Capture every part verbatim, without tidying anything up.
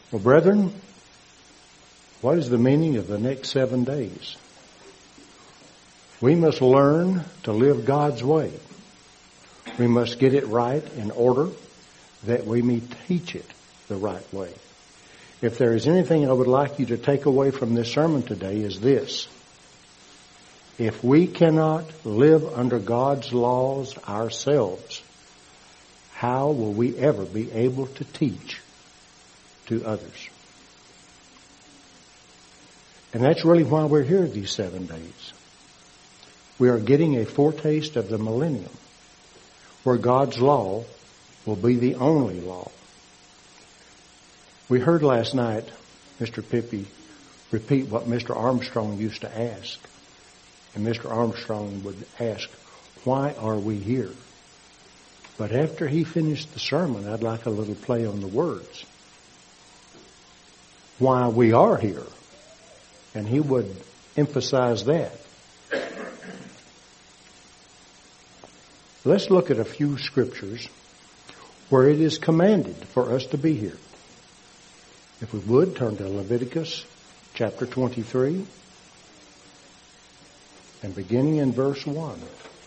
Well, brethren, what is the meaning of the next seven days? We must learn to live God's way. We must get it right in order that we may teach it the right way. If there is anything I would like you to take away from this sermon today is this. If we cannot live under God's laws ourselves, how will we ever be able to teach to others? And that's really why we're here these seven days. We are getting a foretaste of the millennium, where God's law will be the only law. We heard last night Mister Pippy repeat what Mister Armstrong used to ask. And Mister Armstrong would ask, why are we here? But after he finished the sermon, I'd like a little play on the words. Why we are here. And he would emphasize that. Let's look at a few scriptures where it is commanded for us to be here. If we would, turn to Leviticus chapter twenty-three and beginning in verse one.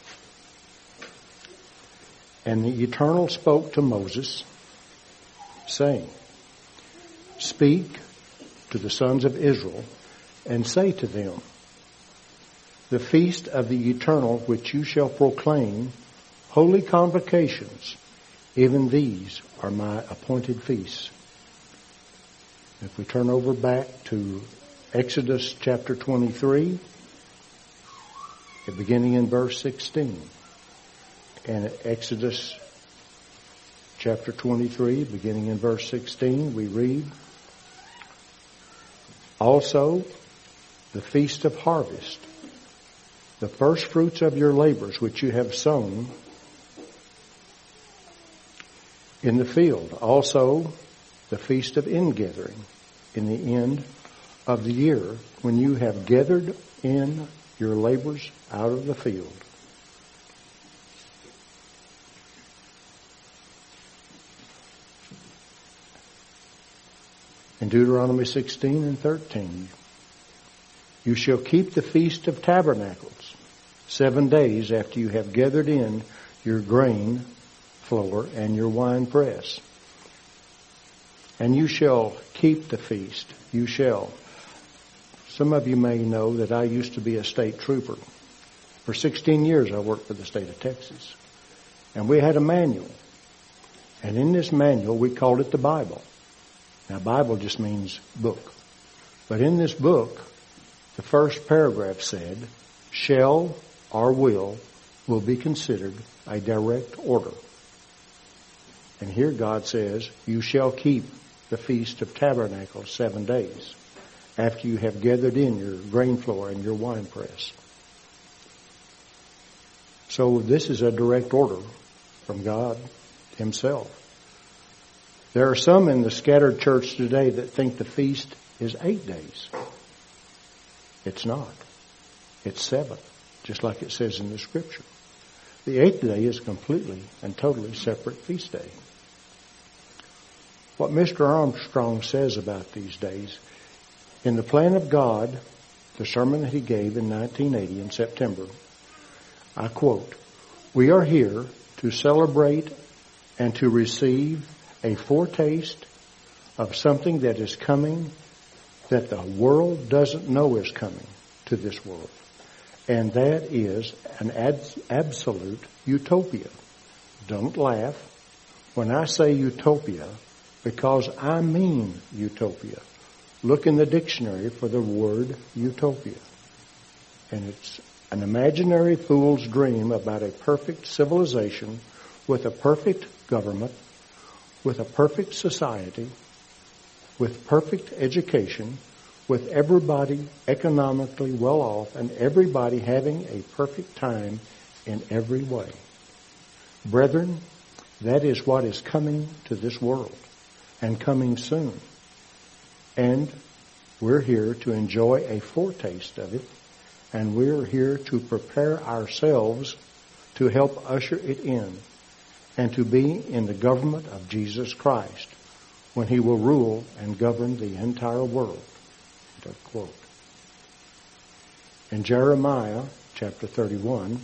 And the Eternal spoke to Moses, saying, Speak to the sons of Israel, and say to them, The feast of the Eternal which you shall proclaim, holy convocations, even these are my appointed feasts. If we turn over back to Exodus chapter twenty-three, beginning in verse sixteen. And Exodus chapter twenty-three, beginning in verse sixteen, we read, Also the feast of harvest, the first fruits of your labors which you have sown in the field. Also the feast of ingathering in the end of the year, when you have gathered in your labors out of the field. In Deuteronomy sixteen and thirteen, you shall keep the Feast of Tabernacles seven days after you have gathered in your grain floor and your wine press. And you shall keep the feast. You shall. Some of you may know that I used to be a state trooper. For sixteen years I worked for the state of Texas. And we had a manual. And in this manual we called it the Bible. Now Bible just means book. But in this book, the first paragraph said, shall or will will be considered a direct order. And here God says, you shall keep the Feast of Tabernacles seven days after you have gathered in your grain floor and your wine press. So this is a direct order from God Himself. There are some in the scattered church today that think the feast is eight days. It's not. It's seven, just like it says in the Scripture. The eighth day is completely and totally separate feast day. What Mister Armstrong says about these days, in the plan of God, the sermon that he gave in nineteen eighty in September, I quote, we are here to celebrate and to receive a foretaste of something that is coming that the world doesn't know is coming to this world. And that is an ad- absolute utopia. Don't laugh when I say utopia, because I mean utopia. Look in the dictionary for the word utopia. And it's an imaginary fool's dream about a perfect civilization with a perfect government, with a perfect society, with perfect education, with everybody economically well off, and everybody having a perfect time in every way. Brethren, that is what is coming to this world, and coming soon. And we're here to enjoy a foretaste of it, and we're here to prepare ourselves to help usher it in, and to be in the government of Jesus Christ, when he will rule and govern the entire world. End of quote. In Jeremiah chapter thirty-one,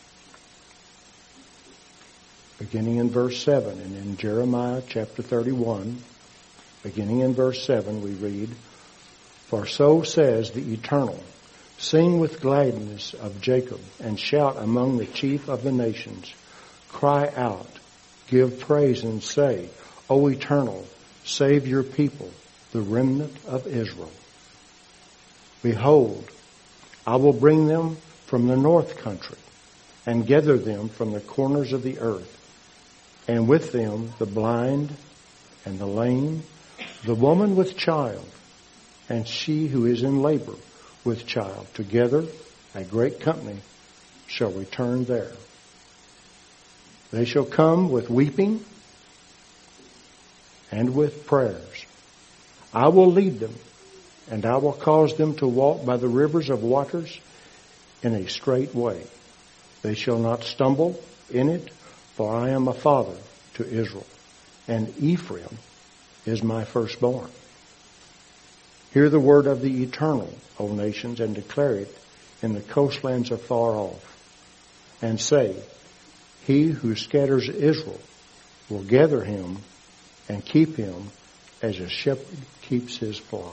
beginning in verse seven, and in Jeremiah chapter thirty-one, beginning in verse seven, we read, "For so says the Eternal, sing with gladness of Jacob, and shout among the chief of the nations. Cry out, give praise, and say, O Eternal, save your people, the remnant of Israel. Behold, I will bring them from the north country, and gather them from the corners of the earth, and with them the blind and the lame, the woman with child, and she who is in labor with child. Together, a great company shall return there. They shall come with weeping and with prayers. I will lead them, and I will cause them to walk by the rivers of waters in a straight way. They shall not stumble in it, for I am a father to Israel, and Ephraim is my firstborn. Hear the word of the Eternal, O nations, and declare it in the coastlands afar off, and say, He who scatters Israel will gather him and keep him as a shepherd keeps his flock.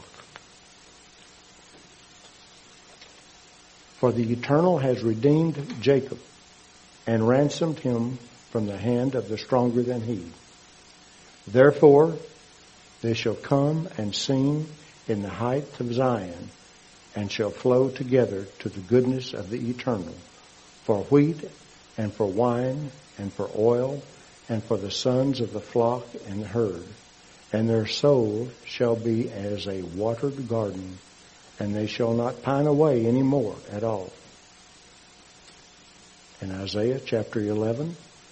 For the Eternal has redeemed Jacob and ransomed him from the hand of the stronger than he. Therefore they shall come and sing in the height of Zion, and shall flow together to the goodness of the Eternal, for wheat and for wine and for oil and for the sons of the flock and the herd. And their soul shall be as a watered garden, and they shall not pine away any more at all. In Isaiah chapter eleven,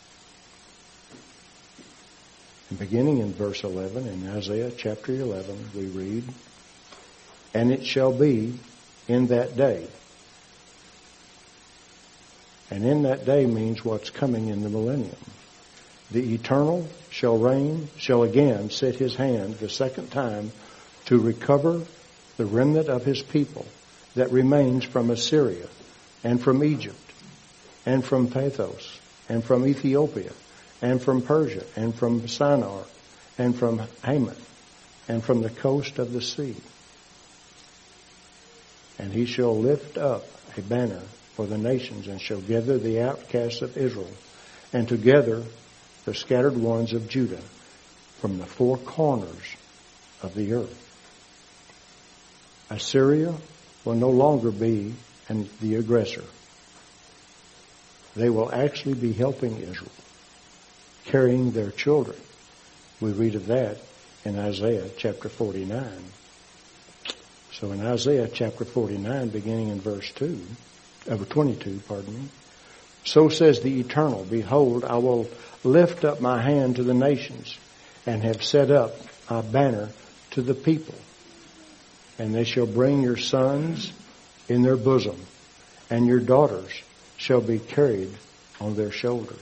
and beginning in verse eleven, in Isaiah chapter eleven, we read, And it shall be in that day. And in that day means what's coming in the millennium. The Eternal shall reign, shall again set his hand the second time to recover the remnant of his people that remains from Assyria and from Egypt and from Pathos and from Ethiopia and from Persia and from Shinar and from Hamath and from the coast of the sea. And he shall lift up a banner for the nations, and shall gather the outcasts of Israel, and together the scattered ones of Judah from the four corners of the earth. Assyria will no longer be an, the aggressor. They will actually be helping Israel, carrying their children. We read of that in Isaiah chapter forty-nine. So in Isaiah chapter forty-nine, beginning in verse two, uh, twenty-two, pardon me, so says the Eternal, Behold, I will lift up my hand to the nations, and have set up a banner to the people. And they shall bring your sons in their bosom, and your daughters shall be carried on their shoulders.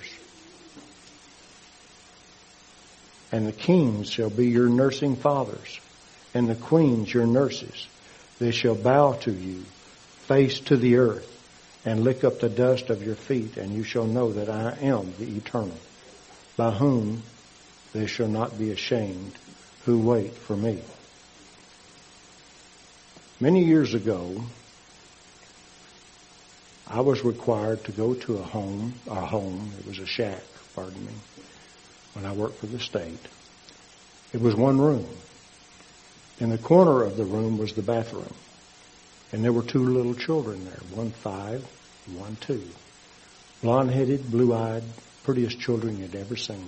And the kings shall be your nursing fathers, and the queens your nurses. They shall bow to you, face to the earth, and lick up the dust of your feet, and you shall know that I am the Eternal, by whom they shall not be ashamed who wait for me. Many years ago, I was required to go to a home, a home, it was a shack, pardon me, when I worked for the state. It was one room. In the corner of the room was the bathroom. And there were two little children there, one five, one two. Blonde-headed, blue-eyed, prettiest children you'd ever seen.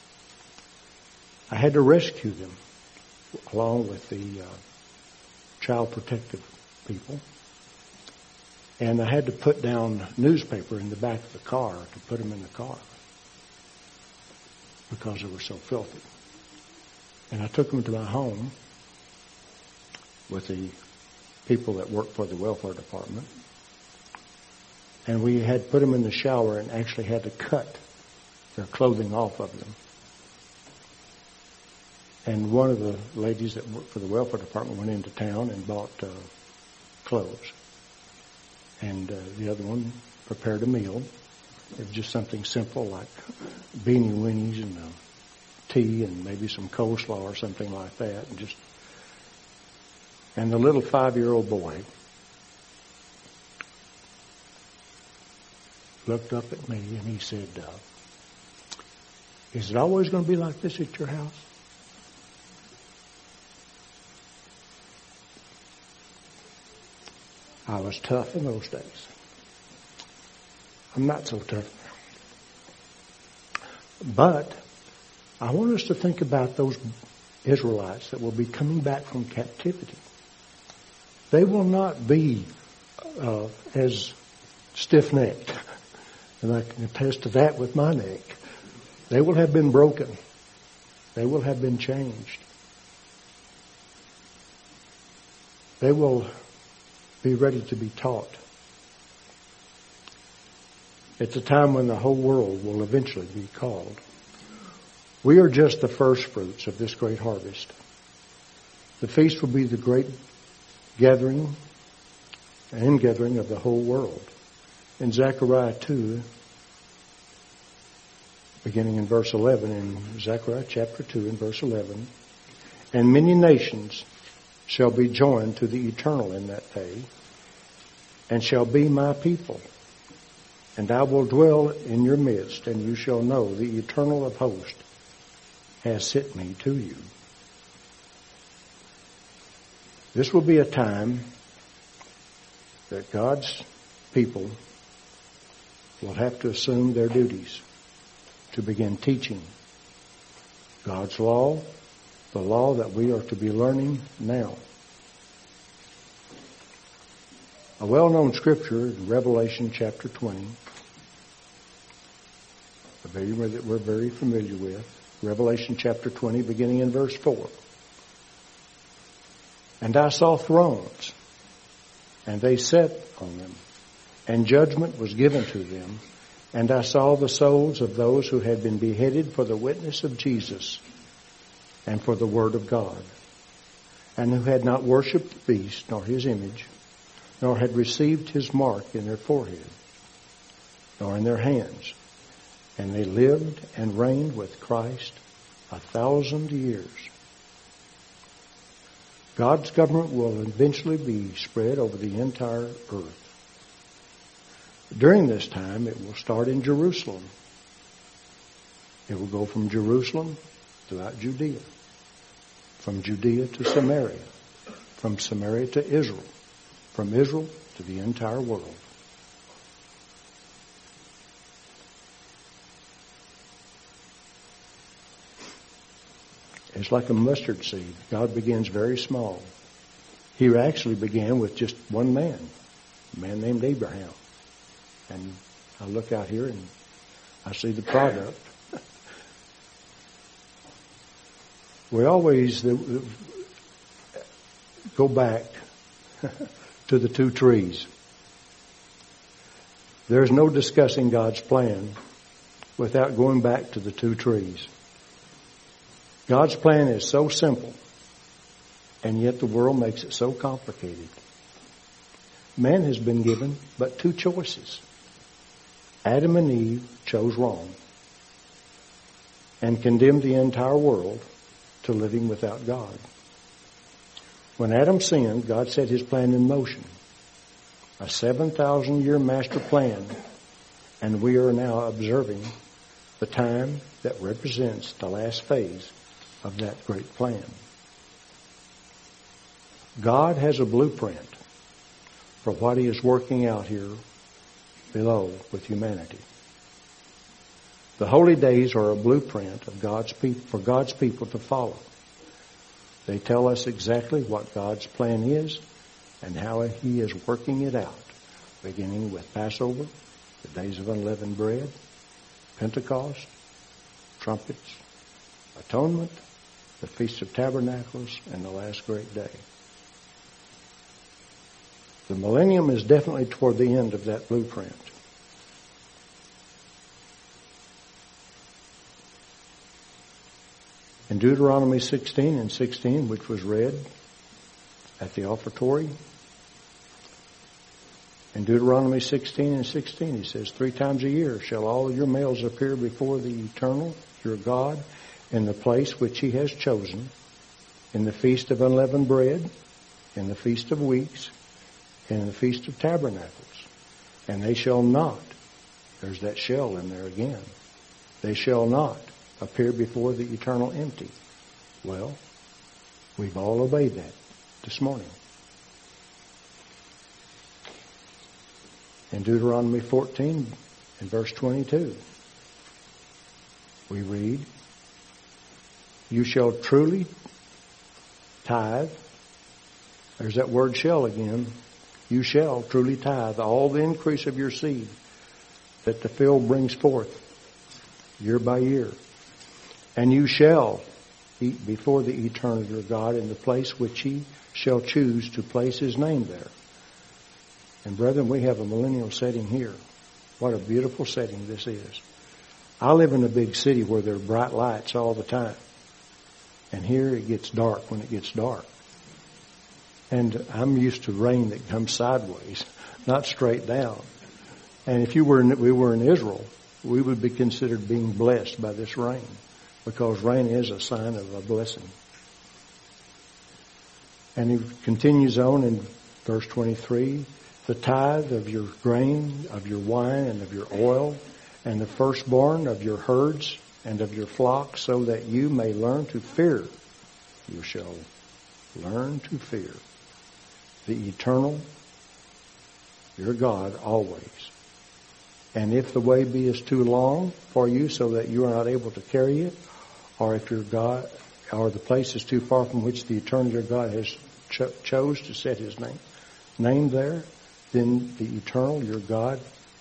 I had to rescue them along with the uh, child protective people. And I had to put down newspaper in the back of the car to put them in the car because they were so filthy. And I took them to my home with the people that worked for the welfare department. And we had put them in the shower and actually had to cut their clothing off of them. And one of the ladies that worked for the welfare department went into town and bought uh, clothes. And uh, the other one prepared a meal. It was just something simple like beanie weenies and uh, tea and maybe some coleslaw or something like that. And just and the little five-year-old boy looked up at me and he said, uh, "Is it always going to be like this at your house?" I was tough in those days. I'm not so tough now. But I want us to think about those Israelites that will be coming back from captivity. They will not be uh, as stiff-necked. And I can attest to that with my neck. They will have been broken. They will have been changed. They will be ready to be taught. It's a time when the whole world will eventually be called. We are just the first fruits of this great harvest. The feast will be the great gathering and ingathering of the whole world. In Zechariah two, beginning in verse eleven, in Zechariah chapter two and verse eleven, and many nations shall be joined to the eternal in that day, and shall be my people. And I will dwell in your midst, and you shall know the eternal of hosts has sent me to you. This will be a time that God's people will have to assume their duties to begin teaching God's law, the law that we are to be learning now. A well-known scripture in Revelation chapter twenty, a very that we're very familiar with. Revelation chapter twenty, beginning in verse four. And I saw thrones, and they sat on them, and judgment was given to them. And I saw the souls of those who had been beheaded for the witness of Jesus and for the word of God, and who had not worshipped the beast nor his image, nor had received his mark in their forehead, nor in their hands. And they lived and reigned with Christ a thousand years. God's government will eventually be spread over the entire earth. During this time, it will start in Jerusalem. It will go from Jerusalem throughout Judea, from Judea to Samaria, from Samaria to Israel, from Israel to the entire world. It's like a mustard seed. God begins very small. He actually began with just one man, a man named Abraham. And I look out here and I see the product. We always go back to the two trees. There's no discussing God's plan without going back to the two trees. God's plan is so simple, and yet the world makes it so complicated. Man has been given but two choices. Adam and Eve chose wrong and condemned the entire world to living without God. When Adam sinned, God set his plan in motion, a seven thousand year master plan, and we are now observing the time that represents the last phase of that great plan. God has a blueprint for what he is working out here below with humanity. The holy days are a blueprint of God's people, for God's people to follow. They tell us exactly what God's plan is and how he is working it out, beginning with Passover, the days of unleavened bread, Pentecost, trumpets, atonement, the Feast of Tabernacles, and the last great day. The millennium is definitely toward the end of that blueprint. In Deuteronomy sixteen and sixteen, which was read at the offertory, in Deuteronomy sixteen and sixteen, he says, three times a year shall all your males appear before the Eternal, your God, in the place which he has chosen, in the feast of unleavened bread, in the feast of weeks, and in the feast of tabernacles. And they shall not, there's that shall in there again, they shall not appear before the Eternal empty. Well, we've all obeyed that this morning. In Deuteronomy fourteen, in verse twenty-two, we read, you shall truly tithe. There's that word shall again. You shall truly tithe all the increase of your seed that the field brings forth year by year. And you shall eat before the Eternal your God in the place which he shall choose to place his name there. And brethren, we have a millennial setting here. What a beautiful setting this is. I live in a big city where there are bright lights all the time. And here it gets dark when it gets dark. And I'm used to rain that comes sideways, not straight down. And if you were in, we were in Israel, we would be considered being blessed by this rain, because rain is a sign of a blessing. And he continues on in verse twenty-three, the tithe of your grain, of your wine, and of your oil, and the firstborn of your herds and of your flocks, so that you may learn to fear. You shall learn to fear the Eternal, your God, always. And if the way be is too long for you so that you are not able to carry it, or if your God, or the place is too far from which the Eternal your God has cho- chose to set his name, name there, then the Eternal your God,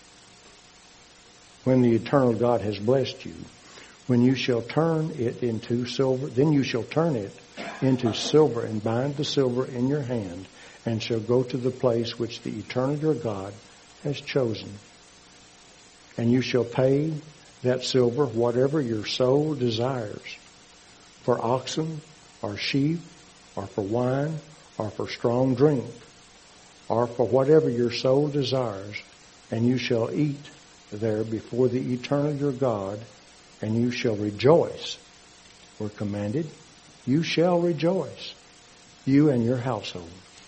when the Eternal God has blessed you, when you shall turn it into silver, then you shall turn it into silver and bind the silver in your hand, and shall go to the place which the Eternal your God has chosen. And you shall pay that silver whatever your soul desires, for oxen, or sheep, or for wine, or for strong drink, or for whatever your soul desires, and you shall eat there before the Eternal your God, and you shall rejoice. We're commanded, you shall rejoice, you and your household.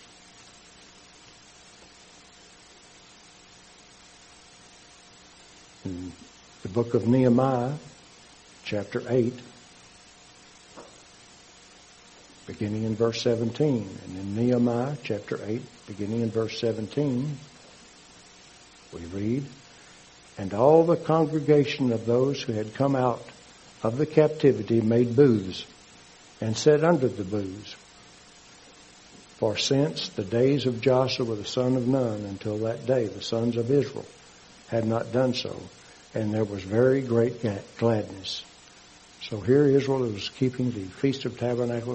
In the book of Nehemiah, chapter eight, beginning in verse seventeen. And in Nehemiah, chapter eight, beginning in verse seventeen, we read, and all the congregation of those who had come out of the captivity made booths, and sat under the booths. For since the days of Joshua the son of Nun until that day, the sons of Israel had not done so, and there was very great gladness. So here Israel was keeping the Feast of Tabernacles,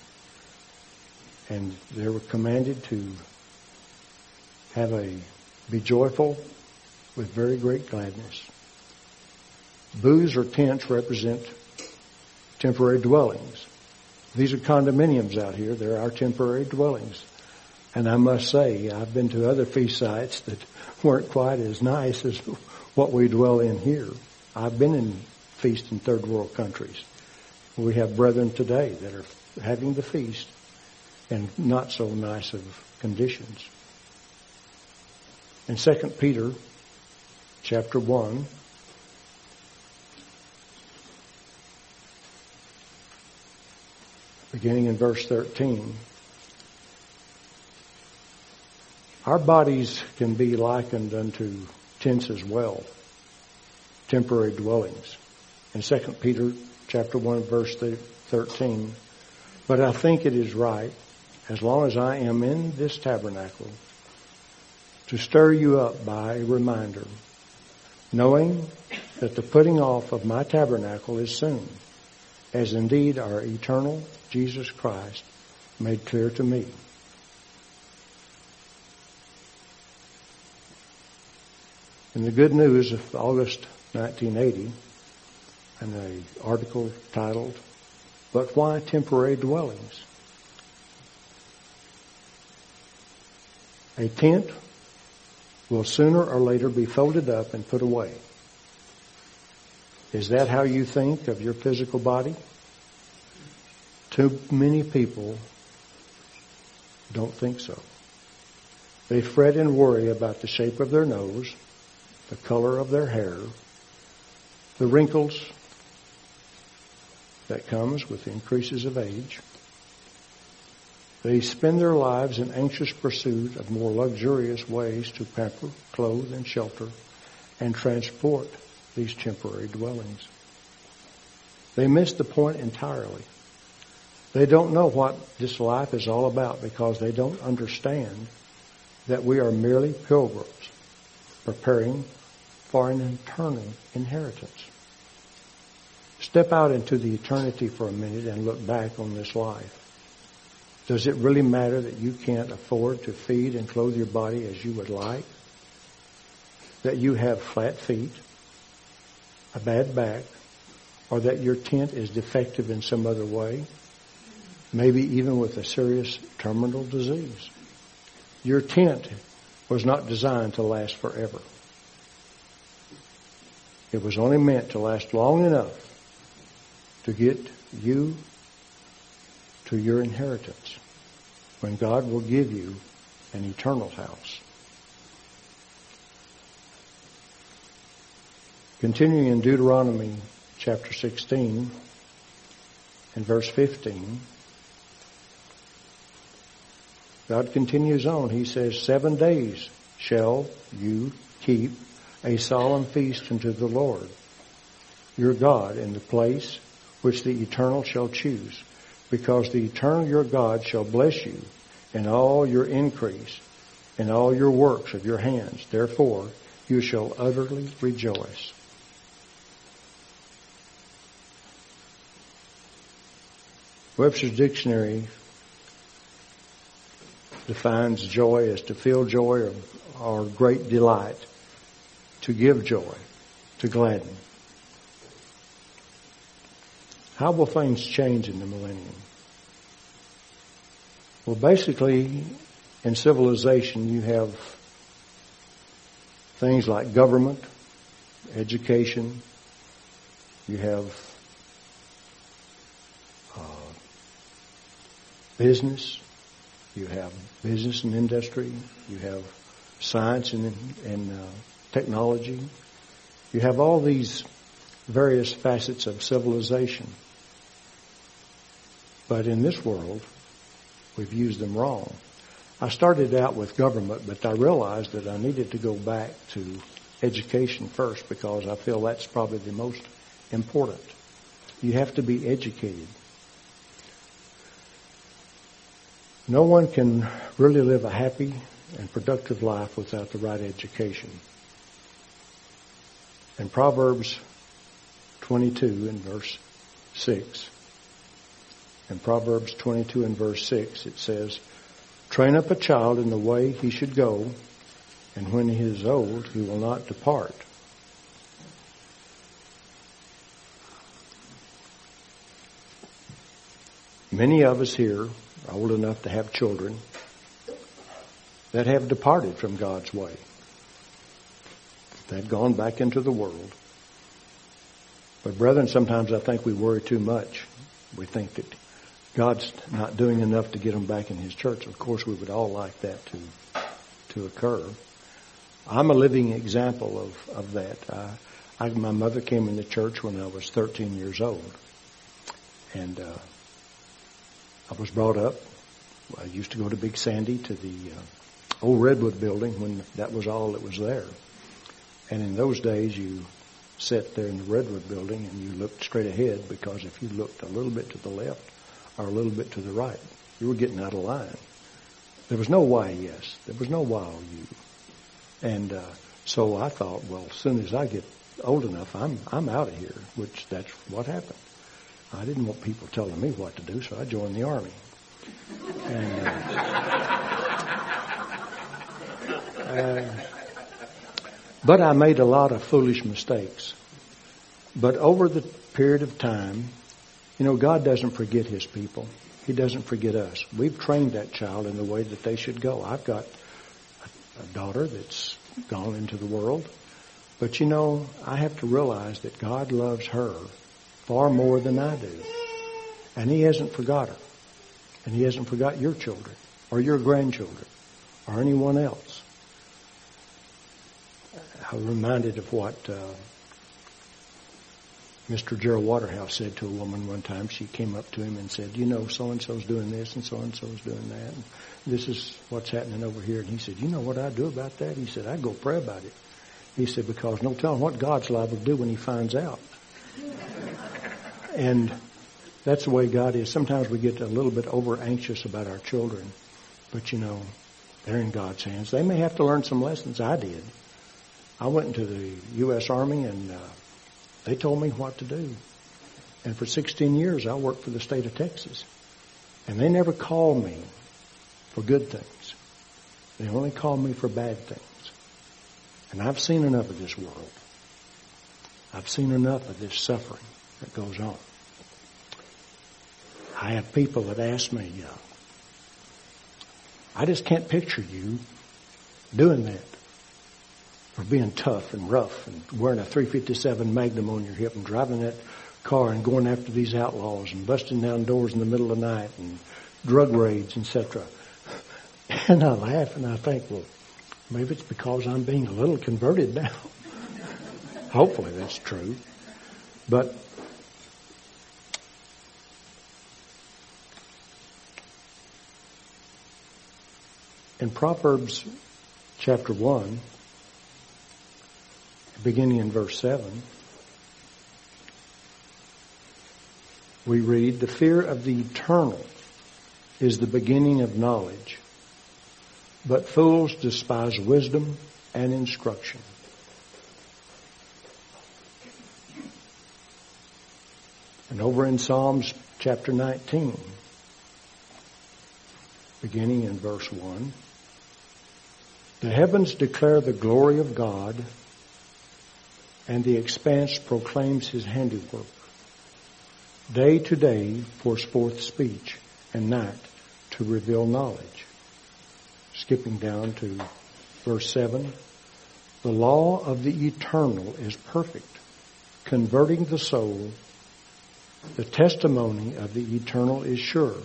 and they were commanded to have a be joyful with very great gladness. Booths or tents represent temporary dwellings. These are condominiums out here. They're our temporary dwellings. And I must say, I've been to other feast sites that weren't quite as nice as what we dwell in here. I've been in feast in third world countries. We have brethren today that are having the feast in not so nice of conditions. In Second Peter chapter one, beginning in verse thirteen, our bodies can be likened unto tents as well, temporary dwellings. In Second Peter chapter one, verse thirteen, but I think it is right, as long as I am in this tabernacle, to stir you up by a reminder, knowing that the putting off of my tabernacle is soon, as indeed our eternal Jesus Christ made clear to me. In the Good News of August nineteen eighty, and an article titled, But why temporary dwellings? A tent will sooner or later be folded up and put away. Is that how you think of your physical body? Too many people don't think so. They fret and worry about the shape of their nose, the color of their hair, the wrinkles that comes with increases of age. They spend their lives in anxious pursuit of more luxurious ways to pamper, clothe, and shelter, and transport these temporary dwellings. They miss the point entirely. They don't know what this life is all about because they don't understand that we are merely pilgrims preparing for an eternal inheritance. Step out into the eternity for a minute and look back on this life. Does it really matter that you can't afford to feed and clothe your body as you would like? That you have flat feet, a bad back, or that your tent is defective in some other way? Maybe even with a serious terminal disease. Your tent was not designed to last forever. It was only meant to last long enough to get you to your inheritance, when God will give you an eternal house. Continuing in Deuteronomy chapter sixteen and verse fifteen, God continues on. He says, seven days shall you keep a solemn feast unto the Lord your God in the place which the Eternal shall choose, because the Eternal your God shall bless you in all your increase, in all your works of your hands. Therefore, you shall utterly rejoice. Webster's Dictionary defines joy as to feel joy or, or great delight, to give joy, to gladden. How will things change in the millennium? Well, basically, in civilization, you have things like government, education, you have uh, business, you have business and industry, you have science and, and uh, technology. You have all these various facets of civilization. But in this world, we've used them wrong. I started out with government, but I realized that I needed to go back to education first because I feel that's probably the most important. You have to be educated. No one can really live a happy and productive life without the right education. In Proverbs twenty-two and verse six, in Proverbs twenty-two and verse six, it says, train up a child in the way he should go, and when he is old, he will not depart. Many of us here are old enough to have children that have departed from God's way. They've gone back into the world. But brethren, sometimes I think we worry too much. We think that God's not doing enough to get them back in His church. Of course, we would all like that to to occur. I'm a living example of, of that. I, I, my mother came into church when I was thirteen years old. And uh, I was brought up. I used to go to Big Sandy, to the uh, old Redwood building when that was all that was there. And in those days, you sat there in the Redwood building and you looked straight ahead, because if you looked a little bit to the left or a little bit to the right, you were getting out of line. There was no why yes. There was no why oh you. And uh, so I thought, well, as soon as I get old enough, I'm I'm out of here, which that's what happened. I didn't want people telling me what to do, so I joined the Army. And, uh, uh, but I made a lot of foolish mistakes. But over the period of time, You know, God doesn't forget His people. He doesn't forget us. We've trained that child in the way that they should go. I've got a, a daughter that's gone into the world. But you know, I have to realize that God loves her far more than I do. And He hasn't forgot her. And He hasn't forgot your children or your grandchildren or anyone else. I'm reminded of what uh, Mister Gerald Waterhouse said to a woman one time. She came up to him and said, you know, so-and-so's doing this and so-and-so's doing that. And this is what's happening over here. And he said, you know what I do about that? He said, I go pray about it. He said, because no telling what God's liable to do when He finds out. And that's the way God is. Sometimes we get a little bit over anxious about our children. But, you know, they're in God's hands. They may have to learn some lessons. I did. I went into the U S Army and uh, they told me what to do. And for sixteen years, I worked for the state of Texas. And they never called me for good things. They only called me for bad things. And I've seen enough of this world. I've seen enough of this suffering that goes on. I have people that ask me, uh, I just can't picture you doing that. Or being tough and rough and wearing a three fifty-seven Magnum on your hip and driving that car and going after these outlaws and busting down doors in the middle of the night and drug raids, et cetera. And I laugh and I think, well, maybe it's because I'm being a little converted now. Hopefully that's true. But in Proverbs chapter one, beginning in verse seven, we read, the fear of the eternal is the beginning of knowledge, but fools despise wisdom and instruction. And over in Psalms chapter nineteen, beginning in verse one, the heavens declare the glory of God, and the expanse proclaims His handiwork. Day to day pours forth speech, and night to reveal knowledge. Skipping down to verse seven. The law of the eternal is perfect, converting the soul. The testimony of the eternal is sure,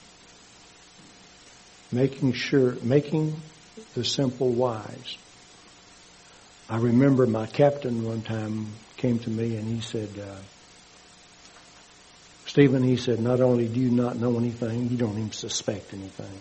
making sure, making the simple wise. I remember my captain one time came to me and he said, uh, Stephen, he said, not only do you not know anything, you don't even suspect anything.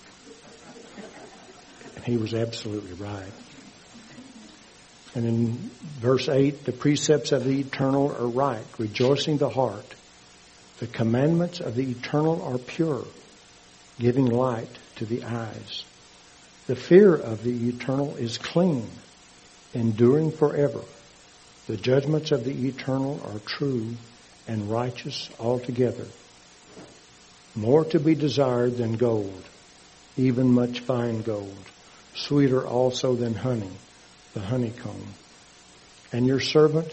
And he was absolutely right. And in verse eight, the precepts of the eternal are right, rejoicing the heart. The commandments of the eternal are pure, giving light to the eyes. The fear of the eternal is clean, enduring forever. The judgments of the eternal are true and righteous altogether. More to be desired than gold, even much fine gold, sweeter also than honey, the honeycomb. And your servant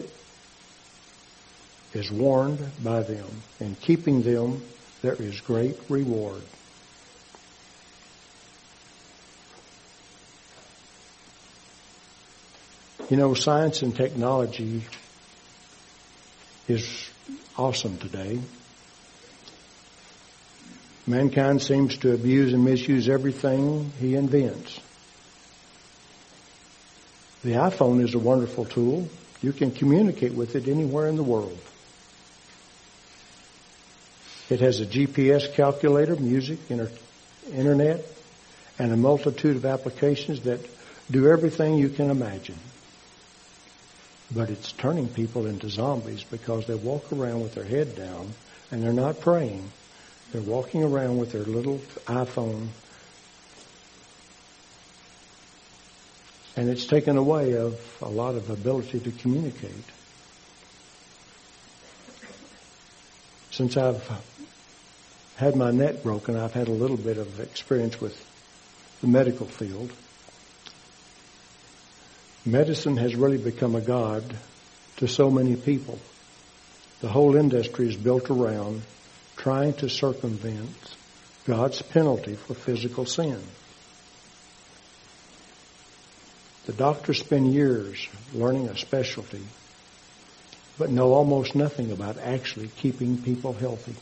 is warned by them. In keeping them, there is great reward. You know, science and technology is awesome today. Mankind seems to abuse and misuse everything he invents. The iPhone is a wonderful tool. You can communicate with it anywhere in the world. It has a G P S calculator, music, inter- internet, and a multitude of applications that do everything you can imagine. But it's turning people into zombies because they walk around with their head down and they're not praying. They're walking around with their little iPhone. And it's taken away of a lot of ability to communicate. Since I've had my neck broken, I've had a little bit of experience with the medical field. Medicine has really become a god to so many people The whole industry is built around trying to circumvent God's penalty for physical sin. The doctors spend years learning a specialty, but know almost nothing about actually keeping people healthy.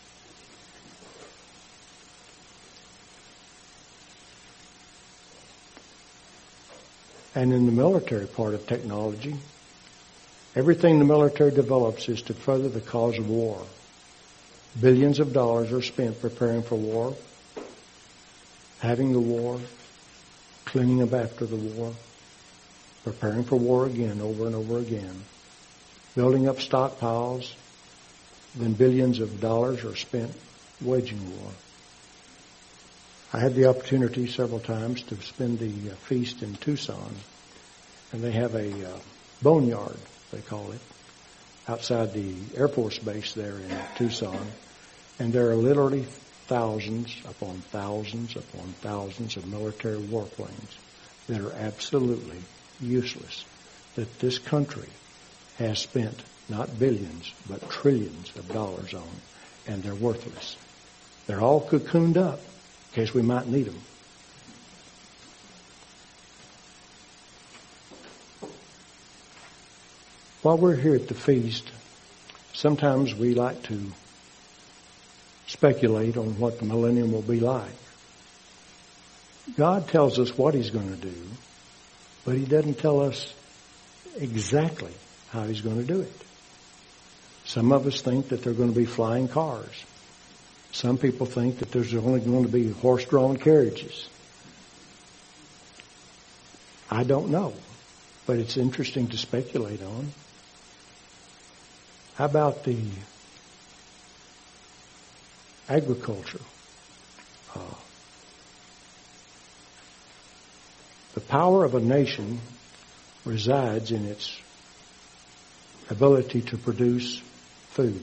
And in the military part of technology, everything the military develops is to further the cause of war. Billions of dollars are spent preparing for war, having the war, cleaning up after the war, preparing for war again over and over again, building up stockpiles, then billions of dollars are spent waging war. I had the opportunity several times to spend the uh, feast in Tucson, and they have a uh, boneyard, they call it, outside the Air Force Base there in Tucson, and there are literally thousands upon thousands upon thousands of military warplanes that are absolutely useless, that this country has spent not billions but trillions of dollars on, and they're worthless. They're all cocooned up in case we might need them. While we're here at the feast, sometimes we like to speculate on what the millennium will be like. God tells us what He's going to do, but He doesn't tell us exactly how He's going to do it. Some of us think that there are going to be flying cars. Some people think that there's only going to be horse-drawn carriages. I don't know, but it's interesting to speculate on. How about the agriculture? Uh, the power of a nation resides in its ability to produce food.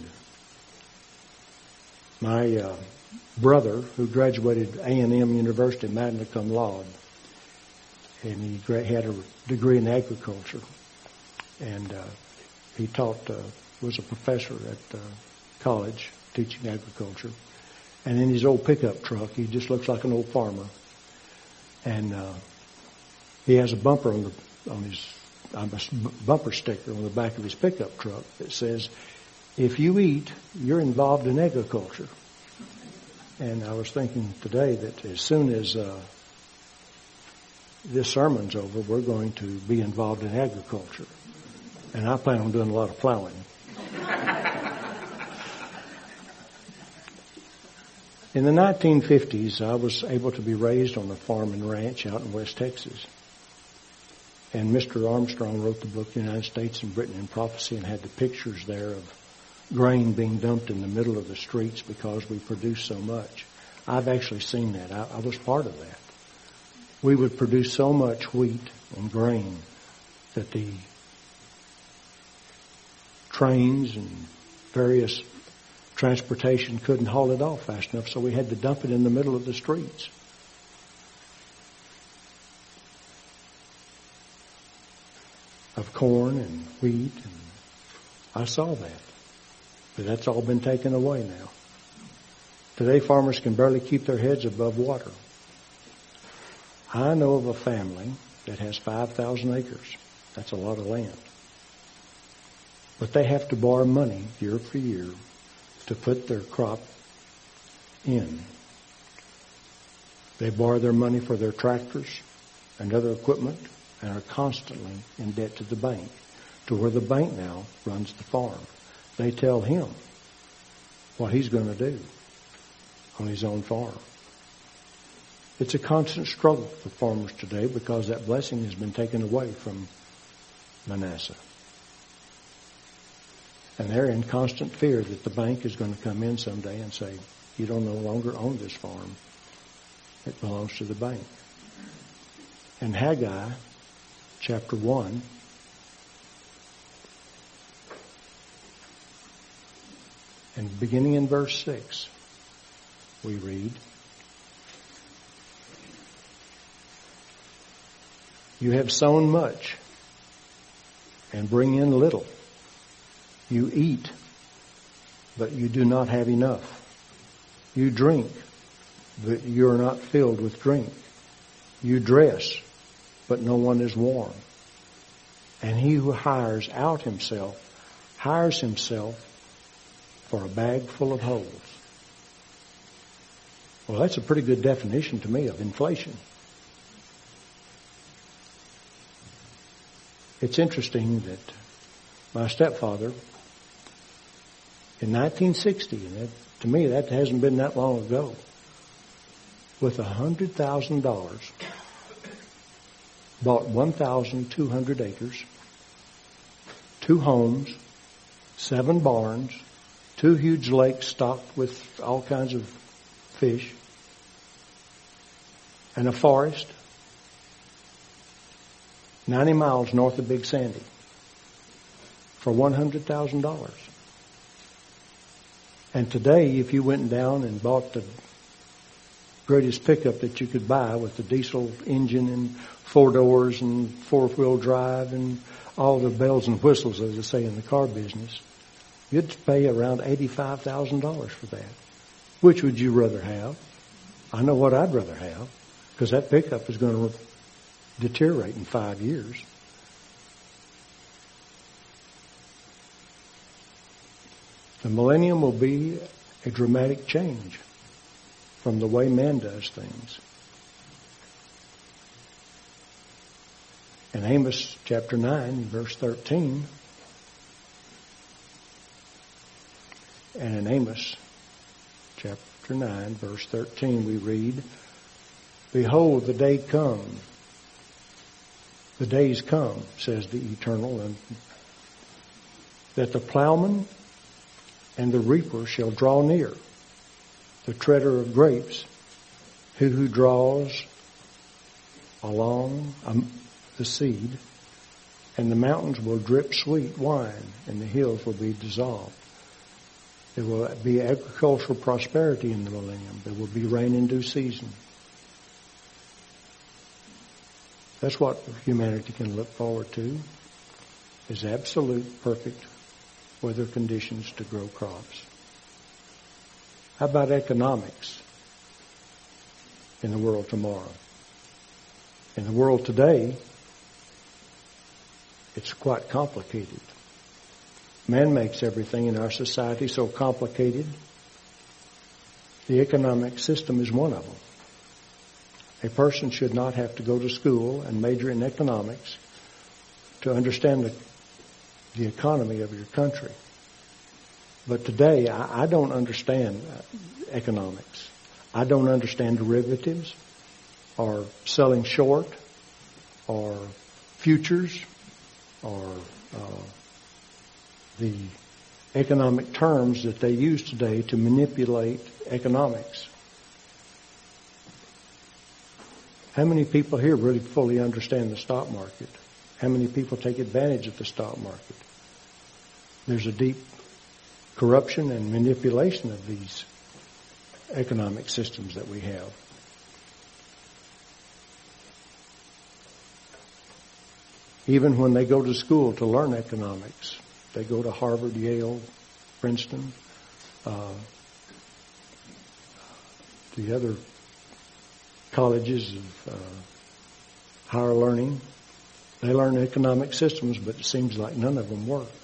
My uh, brother, who graduated A and M University, magna cum laude, and he gra- had a degree in agriculture, and uh, he taught, uh, was a professor at uh, college teaching agriculture. And in his old pickup truck, he just looks like an old farmer, and uh, he has a bumper on the on his a bumper sticker on the back of his pickup truck that says, "If you eat, you're involved in agriculture." And I was thinking today that as soon as uh, this sermon's over, we're going to be involved in agriculture. And I plan on doing a lot of plowing. In the nineteen fifties, I was able to be raised on a farm and ranch out in West Texas. And Mister Armstrong wrote the book United States and Britain in Prophecy, and had the pictures there of grain being dumped in the middle of the streets because we produce so much. I've actually seen that. I, I was part of that. We would produce so much wheat and grain that the trains and various transportation couldn't haul it off fast enough, so we had to dump it in the middle of the streets. Of corn and wheat, and I saw that. But that's all been taken away now. Today farmers can barely keep their heads above water. I know of a family that has five thousand acres. That's a lot of land. But they have to borrow money year for year to put their crop in. They borrow their money for their tractors and other equipment and are constantly in debt to the bank, to where the bank now runs the farm. They tell him what he's going to do on his own farm. It's a constant struggle for farmers today because that blessing has been taken away from Manasseh. And they're in constant fear that the bank is going to come in someday and say, "You don't no longer own this farm. It belongs to the bank." In Haggai chapter one, and beginning in verse six, we read, "You have sown much and bring in little. You eat but you do not have enough. You drink, but you're not filled with drink. You dress, but no one is warm. And he who hires out himself, hires himself for a bag full of holes. Well, that's a pretty good definition to me of inflation. It's interesting that my stepfather, in nineteen sixty, and that, to me that hasn't been that long ago, with one hundred thousand dollars, bought one thousand two hundred acres, two homes, seven barns, two huge lakes stocked with all kinds of fish, and a forest ninety miles north of Big Sandy for one hundred thousand dollars. And today, if you went down and bought the greatest pickup that you could buy with the diesel engine and four doors and four-wheel drive and all the bells and whistles, as they say in the car business, you'd pay around eighty-five thousand dollars for that. Which would you rather have? I know what I'd rather have, because that pickup is going to deteriorate in five years. The millennium will be a dramatic change from the way man does things. In Amos chapter nine, verse thirteen, and in Amos chapter nine, verse thirteen, we read, "Behold, the day comes. The days come, says the Eternal, and that the plowman and the reaper shall draw near, the treader of grapes, who who draws along um, the seed, and the mountains will drip sweet wine, and the hills will be dissolved." There will be agricultural prosperity in the millennium. There will be rain in due season. That's what humanity can look forward to, is absolute, perfect weather conditions to grow crops. How about economics in the world tomorrow? In the world today, it's quite complicated. Man makes everything in our society so complicated. The economic system is one of them. A person should not have to go to school and major in economics to understand the, the economy of your country. But today, I, I don't understand economics. I don't understand derivatives or selling short or futures or uh, the economic terms that they use today to manipulate economics. How many people here really fully understand the stock market? How many people take advantage of the stock market? There's a deep corruption and manipulation of these economic systems that we have. Even when they go to school to learn economics, they go to Harvard, Yale, Princeton, uh, the other colleges of uh, higher learning. They learn economic systems, but it seems like none of them work.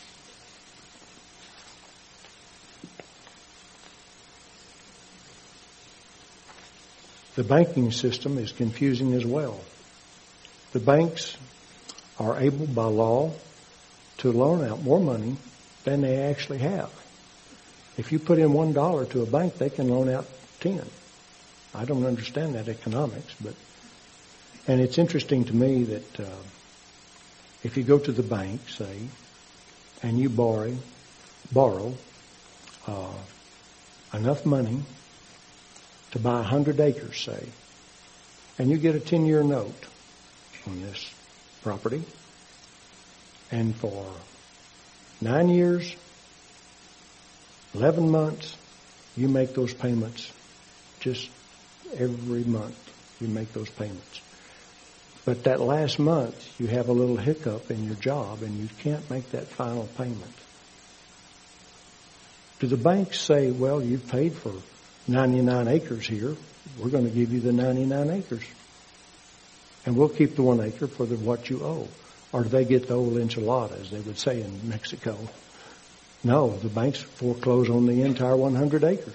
The banking system is confusing as well. The banks are able by law to loan out more money than they actually have. If you put in one dollar to a bank, they can loan out ten. I don't understand that economics, but and it's interesting to me that uh, if you go to the bank, say, and you borrow borrow uh, enough money to buy a hundred acres, say, and you get a ten-year note on this property, and for nine years, eleven months, you make those payments. Just every month, you make those payments. But that last month, you have a little hiccup in your job, and you can't make that final payment. Do the banks say, well, you've paid for ninety-nine acres here. We're going to give you the ninety-nine acres. And we'll keep the one acre for the, what you owe. Or do they get the old enchilada, as they would say in Mexico? No, the banks foreclose on the entire one hundred acres.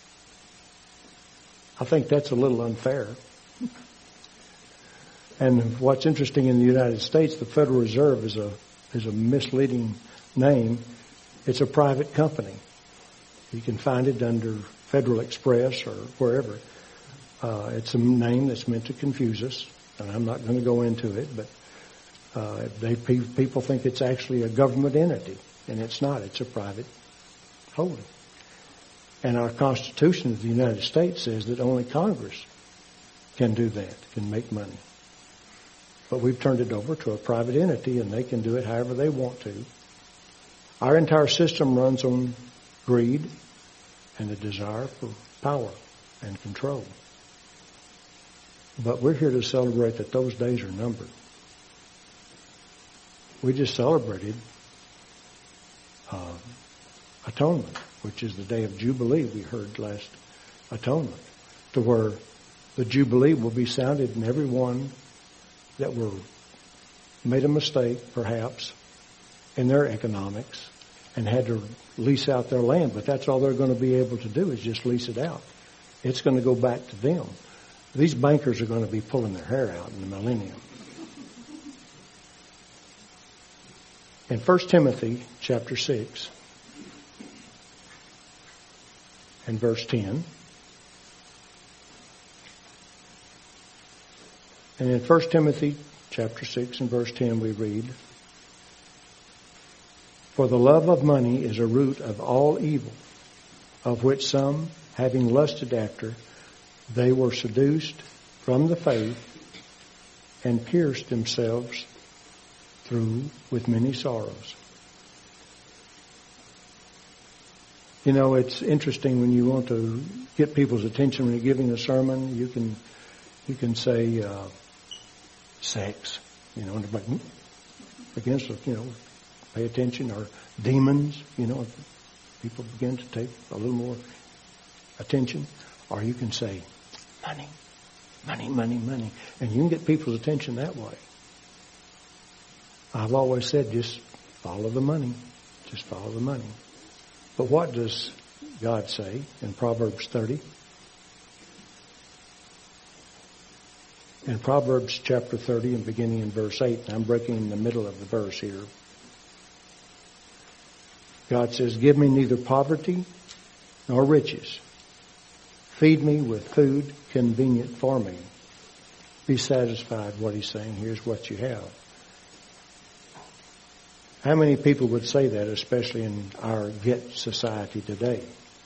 I think that's a little unfair. And what's interesting in the United States, the Federal Reserve is a is a misleading name. It's a private company. You can find it under Federal Express or wherever. Uh, it's a name that's meant to confuse us, and I'm not going to go into it, but uh, they people think it's actually a government entity, and it's not. It's a private holding. And our Constitution of the United States says that only Congress can do that, can make money. But we've turned it over to a private entity, and they can do it however they want to. Our entire system runs on greed and a desire for power and control. But we're here to celebrate that those days are numbered. We just celebrated uh, atonement, which is the day of Jubilee we heard last atonement, to where the Jubilee will be sounded in everyone that were made a mistake, perhaps, in their economics and had to lease out their land. But that's all they're going to be able to do is just lease it out. It's going to go back to them. These bankers are going to be pulling their hair out in the millennium. In First Timothy chapter six and verse ten, and in First Timothy chapter six and verse ten we read, "For the love of money is a root of all evil, of which some, having lusted after, they were seduced from the faith and pierced themselves through with many sorrows." You know, it's interesting when you want to get people's attention when you're giving a sermon. You can you can say uh, sex, you know, and everybody begins to, you know, pay attention, or demons, you know, people begin to take a little more attention. Or you can say money, money, money, money, and you can get people's attention that way. I've always said, just follow the money. Just follow the money. But what does God say in Proverbs thirty? In Proverbs chapter thirty and beginning in verse eight, and I'm breaking in the middle of the verse here. God says, "Give me neither poverty nor riches. Feed me with food convenient for me." Be satisfied. What he's saying, here's what you have. How many people would say that, especially in our get society today?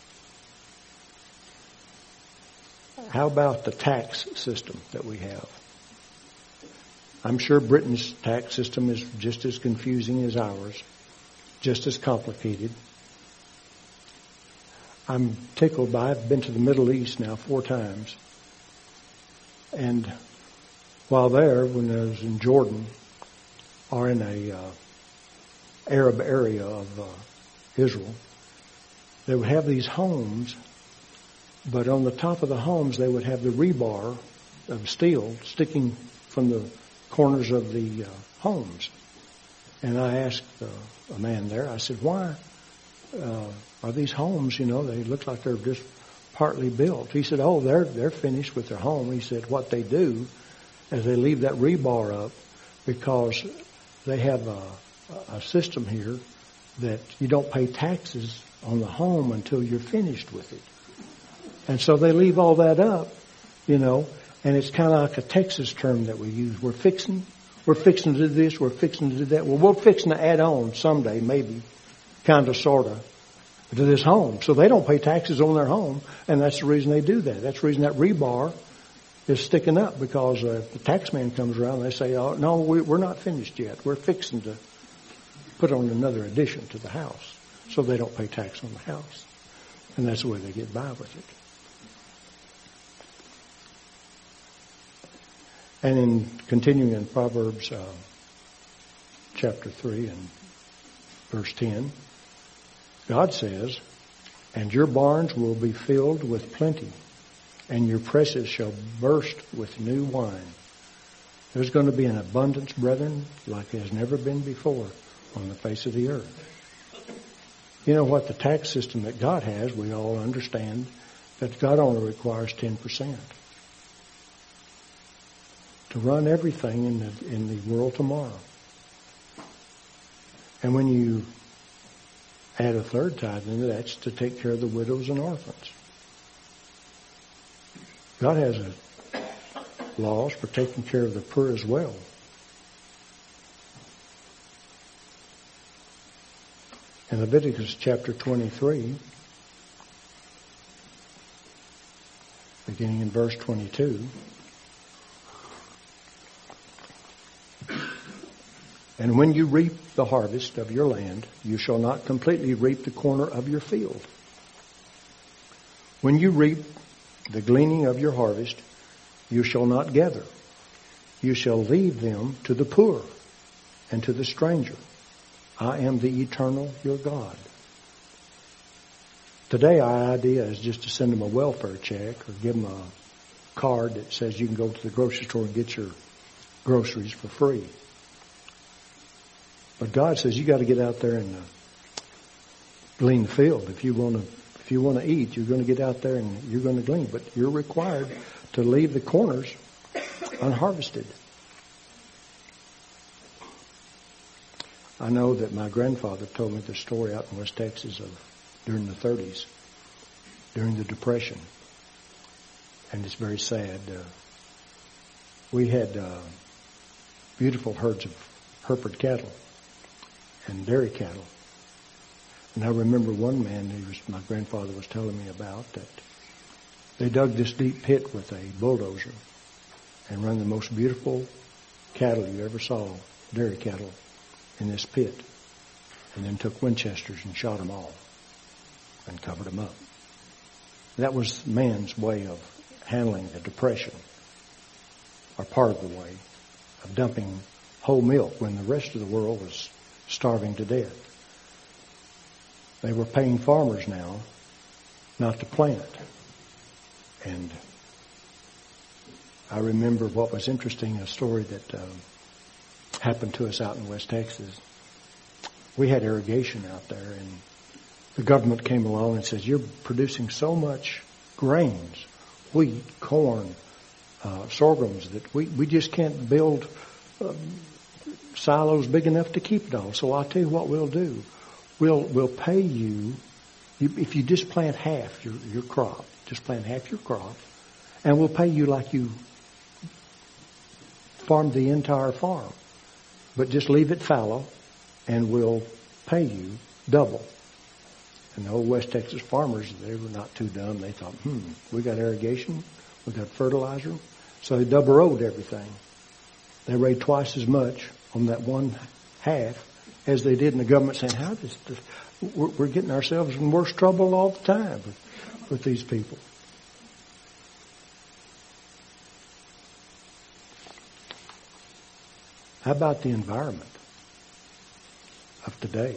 How about the tax system that we have? I'm sure Britain's tax system is just as confusing as ours, just as complicated. I'm tickled by, I've been to the Middle East now four times. And while there, when I was in Jordan, or in a uh, Arab area of uh, Israel, they would have these homes, but on the top of the homes they would have the rebar of steel sticking from the corners of the uh, homes. And I asked uh, a man there, I said, why uh, are these homes, you know, they look like they're just partly built? He said, oh, they're they're finished with their home. He said what they do is they leave that rebar up because they have a a system here that you don't pay taxes on the home until you're finished with it. And so they leave all that up, you know, and it's kind of like a Texas term that we use. We're fixing, we're fixing to do this, we're fixing to do that. Well, we're fixing to add on someday, maybe, kind of, sort of, to this home. So they don't pay taxes on their home, and that's the reason they do that. That's the reason that rebar is sticking up, because uh, the tax man comes around and they say, oh, no, we, we're not finished yet. We're fixing to put on another addition to the house, so they don't pay tax on the house. And that's the way they get by with it. And in continuing in Proverbs uh, chapter three and verse ten, God says, And your barns will be filled with plenty, and your presses shall burst with new wine. There's going to be an abundance, brethren, like has never been before on the face of the earth. You know what? The tax system that God has, we all understand that God only requires ten percent to run everything in the, in the world tomorrow. And when you add a third tithe into that, that's to take care of the widows and orphans. God has a laws for taking care of the poor as well. In Leviticus chapter twenty-three, beginning in verse twenty-two, and when you reap the harvest of your land, you shall not completely reap the corner of your field. When you reap the gleaning of your harvest, you shall not gather. You shall leave them to the poor and to the stranger. I am the eternal, your God. Today our idea is just to send them a welfare check or give them a card that says you can go to the grocery store and get your groceries for free. But God says you got to get out there and uh, glean the field. If you want to, if you want to eat, you're going to get out there and you're going to glean. But you're required to leave the corners unharvested. I know that my grandfather told me the story out in West Texas of during the thirties, during the Depression, and it's very sad. Uh, we had uh, beautiful herds of Hereford cattle and dairy cattle, and I remember one man who was my grandfather was telling me about that they dug this deep pit with a bulldozer and run the most beautiful cattle you ever saw, dairy cattle, in this pit, and then took Winchesters and shot them all and covered them up. That was man's way of handling the Depression, or part of the way of dumping whole milk when the rest of the world was starving to death. They were paying farmers now not to plant. And I remember what was interesting, a story that uh, happened to us out in West Texas. We had irrigation out there, and the government came along and says, you're producing so much grains, wheat, corn, uh, sorghums, that we, we just can't build um, silos big enough to keep it all. So I'll tell you what we'll do. We'll, we'll pay you, you if you just plant half your, your crop, just plant half your crop, and we'll pay you like you farmed the entire farm. But just leave it fallow, and we'll pay you double. And the old West Texas farmers, they were not too dumb. They thought, hmm, we got irrigation, we got fertilizer. So they double rowed everything. They raised twice as much on that one half as they did in the government saying, how does this, we're, we're getting ourselves in worse trouble all the time with, with these people. How about the environment of today?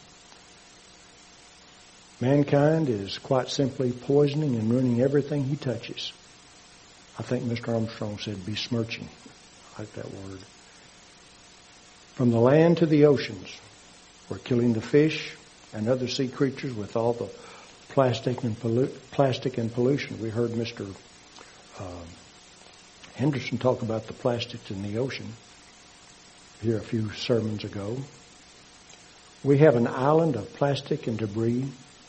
Mankind is quite simply poisoning and ruining everything he touches. I think Mister Armstrong said besmirching. I like that word. From the land to the oceans, we're killing the fish and other sea creatures with all the plastic and pollu- plastic and pollution. We heard Mister Uh, Henderson talk about the plastics in the ocean here a few sermons ago. We have an island of plastic and debris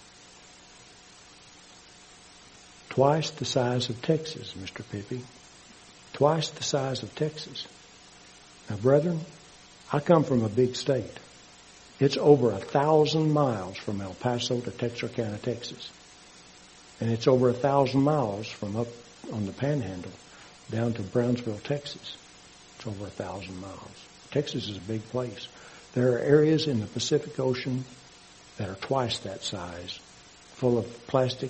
twice the size of Texas, Mister Pippy. Twice the size of Texas. Now, brethren, I come from a big state. It's over a thousand miles from El Paso to Texarkana, Texas. And it's over a thousand miles from up on the Panhandle down to Brownsville, Texas. It's over a thousand miles. Texas is a big place. There are areas in the Pacific Ocean that are twice that size, full of plastic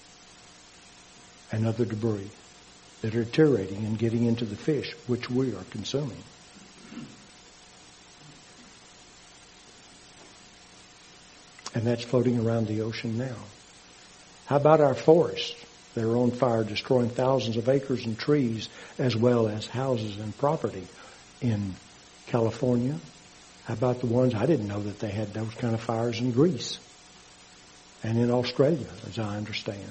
and other debris that are deteriorating and getting into the fish, which we are consuming. And that's floating around the ocean now. How about our forests? They're on fire, destroying thousands of acres and trees, as well as houses and property in California. How about the ones, I didn't know that they had those kind of fires in Greece and in Australia, as I understand.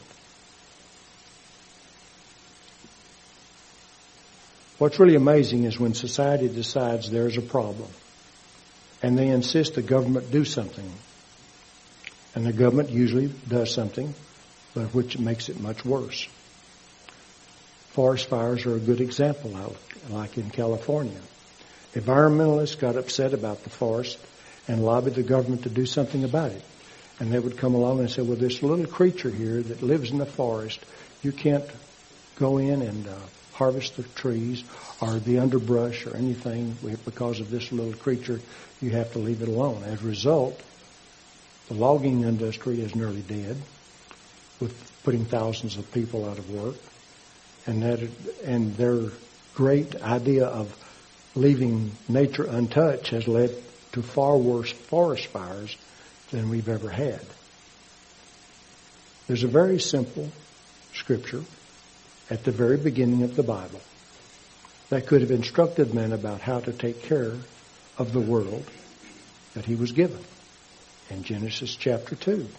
What's really amazing is when society decides there's a problem and they insist the government do something. And the government usually does something, but which makes it much worse. Forest fires are a good example, like in California. Environmentalists got upset about the forest and lobbied the government to do something about it. And they would come along and say, well, this little creature here that lives in the forest, you can't go in and uh, harvest the trees or the underbrush or anything because of this little creature. You have to leave it alone. As a result, the logging industry is nearly dead, with putting thousands of people out of work. And that, and their great idea of leaving nature untouched has led to far worse forest fires than we've ever had. There's a very simple scripture at the very beginning of the Bible that could have instructed men about how to take care of the world that he was given. In Genesis chapter two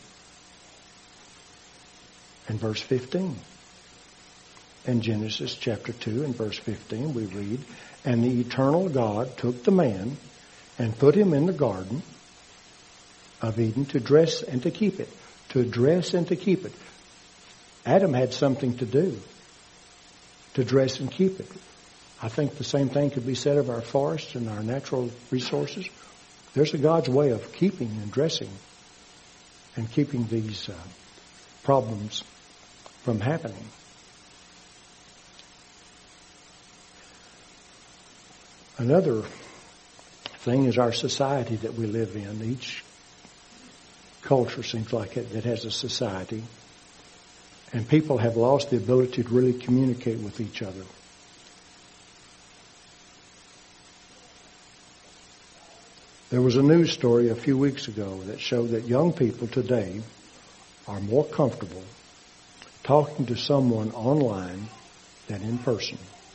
and verse fifteen. In Genesis chapter two and verse fifteen we read, and the eternal God took the man and put him in the garden of Eden to dress and to keep it. To dress and to keep it. Adam had something to do. To dress and keep it. I think the same thing could be said of our forests and our natural resources. There's a God's way of keeping and dressing and keeping these uh, problems from happening. Another thing is our society that we live in. Each culture seems like it that has a society. And people have lost the ability to really communicate with each other. There was a news story a few weeks ago that showed that young people today are more comfortable talking to someone online than in person.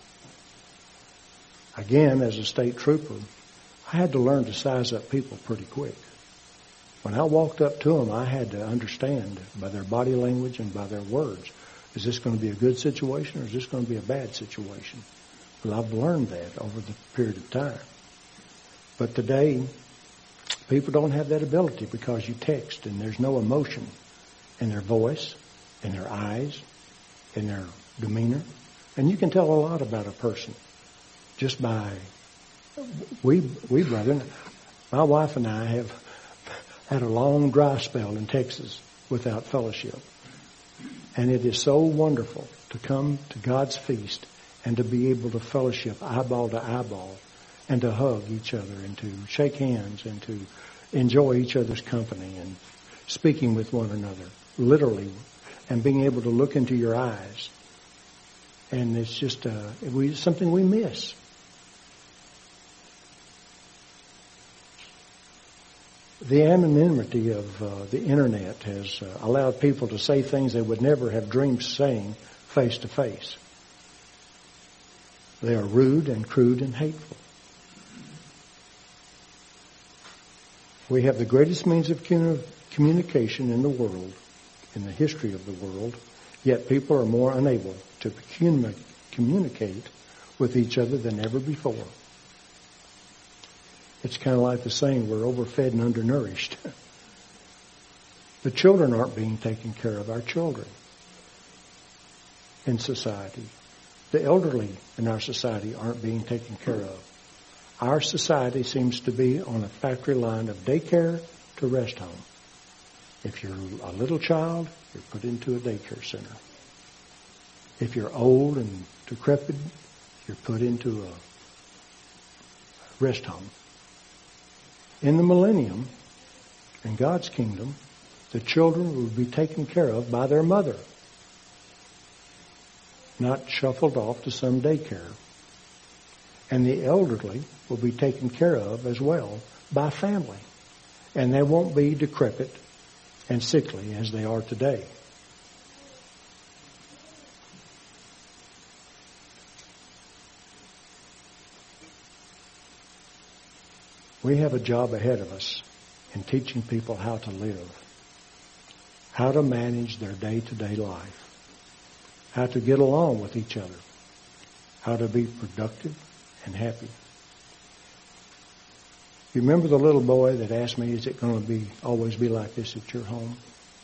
Again, as a state trooper, I had to learn to size up people pretty quick. When I walked up to them, I had to understand by their body language and by their words, is this going to be a good situation or is this going to be a bad situation? Well, I've learned that over the period of time. But today, people don't have that ability because you text and there's no emotion in their voice, in their eyes, in their demeanor. And you can tell a lot about a person just by, we, we brethren, my wife and I have had a long dry spell in Texas without fellowship. And it is so wonderful to come to God's feast and to be able to fellowship eyeball to eyeball and to hug each other and to shake hands and to enjoy each other's company and speaking with one another, literally, and being able to look into your eyes. And it's just uh, we, something we miss. The anonymity of uh, the internet has uh, allowed people to say things they would never have dreamed saying face to face. They are rude and crude and hateful. We have the greatest means of communication in the world, in the history of the world, yet people are more unable to communicate with each other than ever before. It's kind of like the saying, we're overfed and undernourished. The children aren't being taken care of, our children in society. The elderly in our society aren't being taken care of. Our society seems to be on a factory line of daycare to rest home. If you're a little child, you're put into a daycare center. If you're old and decrepit, you're put into a rest home. In the millennium, in God's kingdom, the children will be taken care of by their mother, not shuffled off to some daycare. And the elderly will be taken care of as well by family. And they won't be decrepit and sickly as they are today. We have a job ahead of us in teaching people how to live, how to manage their day-to-day life, how to get along with each other, how to be productive and happy. You remember the little boy that asked me, is it going to be always be like this at your home?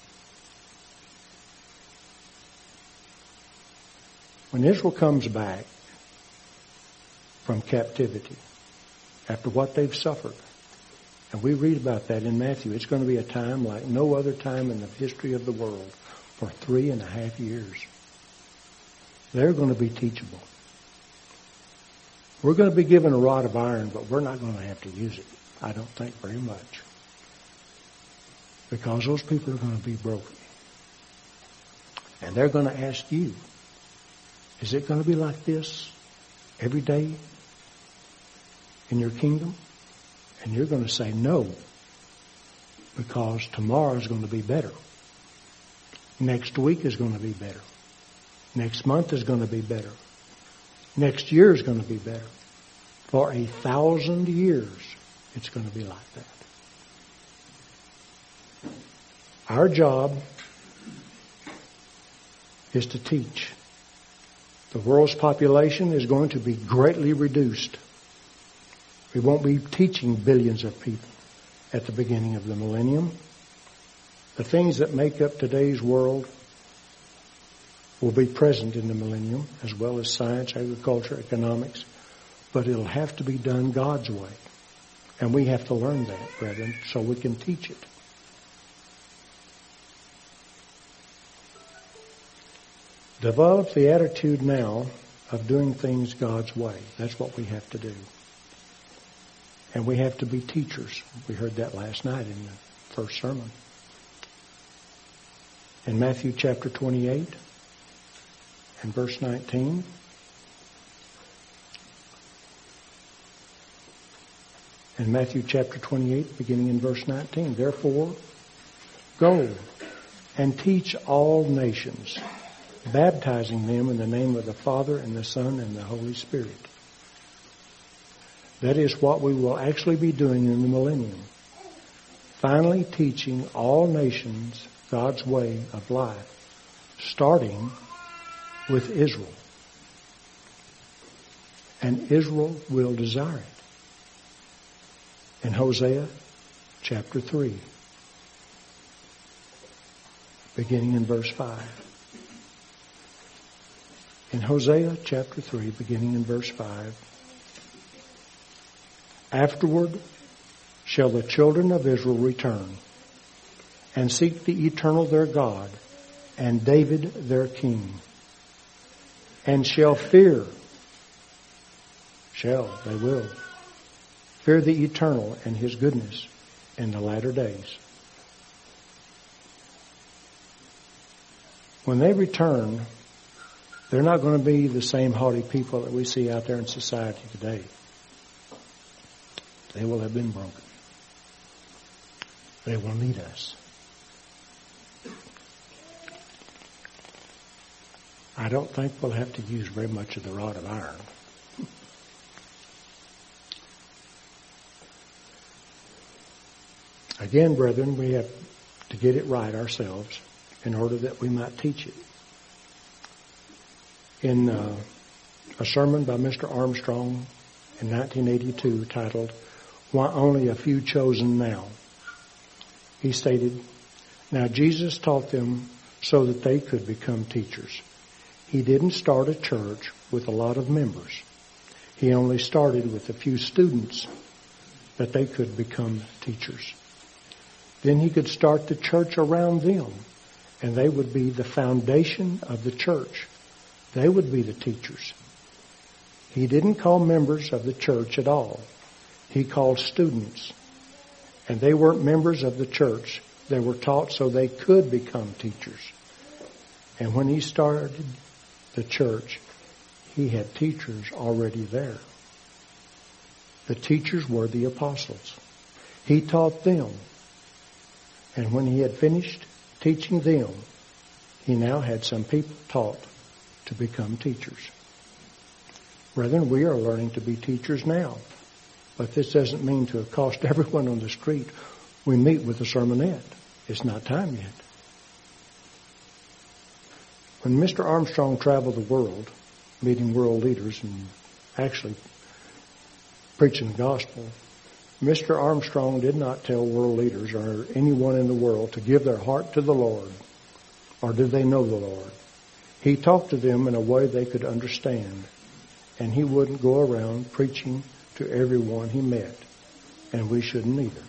When Israel comes back from captivity, after what they've suffered, and we read about that in Matthew, it's going to be a time like no other time in the history of the world for three and a half years. They're going to be teachable. We're going to be given a rod of iron, but we're not going to have to use it, I don't think, very much. Because those people are going to be broken. And they're going to ask you, is it going to be like this every day in your kingdom? And you're going to say no, because tomorrow is going to be better. Next week is going to be better. Next month is going to be better. Next year is going to be better. For a thousand years, it's going to be like that. Our job is to teach. The world's population is going to be greatly reduced. We won't be teaching billions of people at the beginning of the millennium. The things that make up today's world will be present in the millennium, as well as science, agriculture, economics. But it'll have to be done God's way. And we have to learn that, brethren, so we can teach it. Develop the attitude now of doing things God's way. That's what we have to do. And we have to be teachers. We heard that last night in the first sermon. In Matthew chapter twenty-eight and verse nineteen. In Matthew chapter twenty-eight, beginning in verse nineteen. Therefore, go and teach all nations, baptizing them in the name of the Father and the Son and the Holy Spirit. That is what we will actually be doing in the millennium. Finally teaching all nations God's way of life, starting with Israel. And Israel will desire it. In Hosea chapter three, beginning in verse five. In Hosea chapter three, beginning in verse five, afterward shall the children of Israel return and seek the eternal their God and David their king, and shall fear, shall, they will, fear the eternal and his goodness in the latter days. When they return, they're not going to be the same haughty people that we see out there in society today. They will have been broken. They will need us. I don't think we'll have to use very much of the rod of iron. Again, brethren, we have to get it right ourselves in order that we might teach it. In uh, a sermon by Mister Armstrong in nineteen eighty-two titled, Why Only a Few Chosen Now? He stated, now Jesus taught them so that they could become teachers. He didn't start a church with a lot of members. He only started with a few students that they could become teachers. Then he could start the church around them, and they would be the foundation of the church. They would be the teachers. He didn't call members of the church at all. He called students. And they weren't members of the church. They were taught so they could become teachers. And when he started the church, he had teachers already there. The teachers were the apostles. He taught them. And when he had finished teaching them, he now had some people taught to become teachers. Brethren, we are learning to be teachers now. But this doesn't mean to accost everyone on the street. We meet with a sermonette. It's not time yet. When Mister Armstrong traveled the world, meeting world leaders and actually preaching the gospel, Mister Armstrong did not tell world leaders or anyone in the world to give their heart to the Lord, or did they know the Lord. He talked to them in a way they could understand, and he wouldn't go around preaching to everyone he met, and we shouldn't either.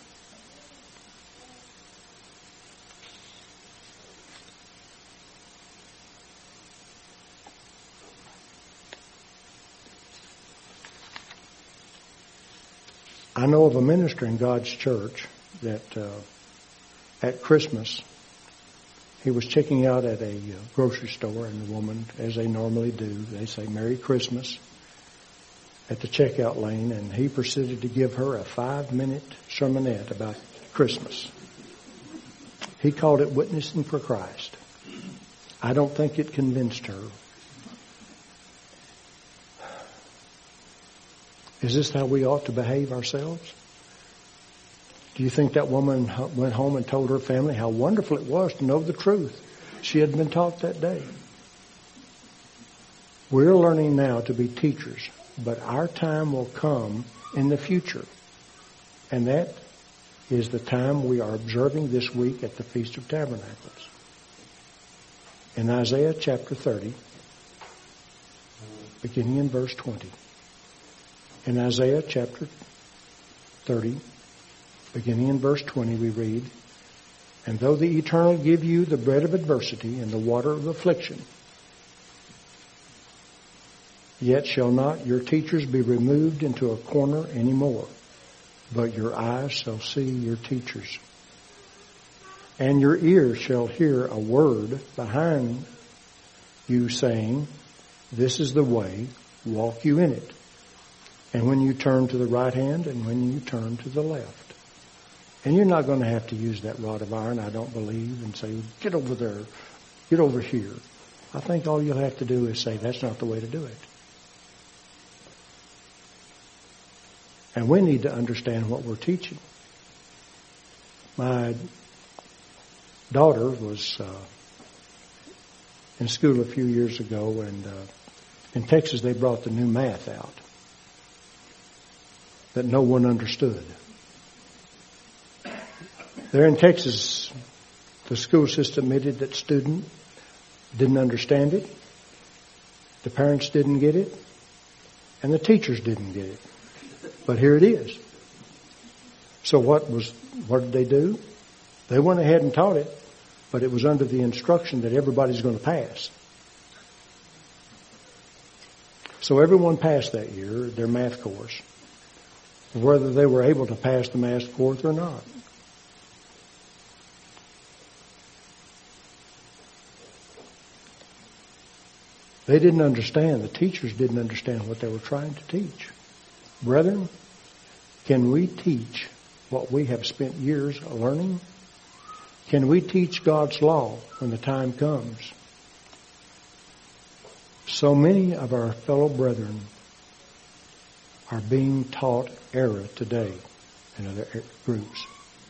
I know of a minister in God's church that uh, at Christmas, he was checking out at a uh, grocery store, and the woman, as they normally do, they say, "Merry Christmas," at the checkout lane, and he proceeded to give her a five-minute sermonette about Christmas. He called it Witnessing for Christ. I don't think it convinced her. Is this how we ought to behave ourselves? Do you think that woman went home and told her family how wonderful it was to know the truth she had been taught that day? We're learning now to be teachers, but our time will come in the future. And that is the time we are observing this week at the Feast of Tabernacles. In Isaiah chapter thirty, beginning in verse twenty. In Isaiah chapter thirty, beginning in verse twenty, we read, "And though the Eternal give you the bread of adversity and the water of affliction, yet shall not your teachers be removed into a corner any more, but your eyes shall see your teachers. And your ears shall hear a word behind you saying, This is the way, walk you in it. And when you turn to the right hand and when you turn to the left." And you're not going to have to use that rod of iron, I don't believe, and say, "Get over there, get over here." I think all you'll have to do is say, "That's not the way to do it." And we need to understand what we're teaching. My daughter was uh, in school a few years ago, and uh, in Texas they brought the new math out that no one understood. There in Texas, the school system admitted that student didn't understand it, the parents didn't get it, and the teachers didn't get it. But here it is. So what was what did they do? They went ahead and taught it, but it was under the instruction that everybody's going to pass. So everyone passed that year, their math course, whether they were able to pass the math course or not. They didn't understand. The teachers didn't understand what they were trying to teach. Brethren, can we teach what we have spent years learning? Can we teach God's law when the time comes? So many of our fellow brethren are being taught error today in other groups.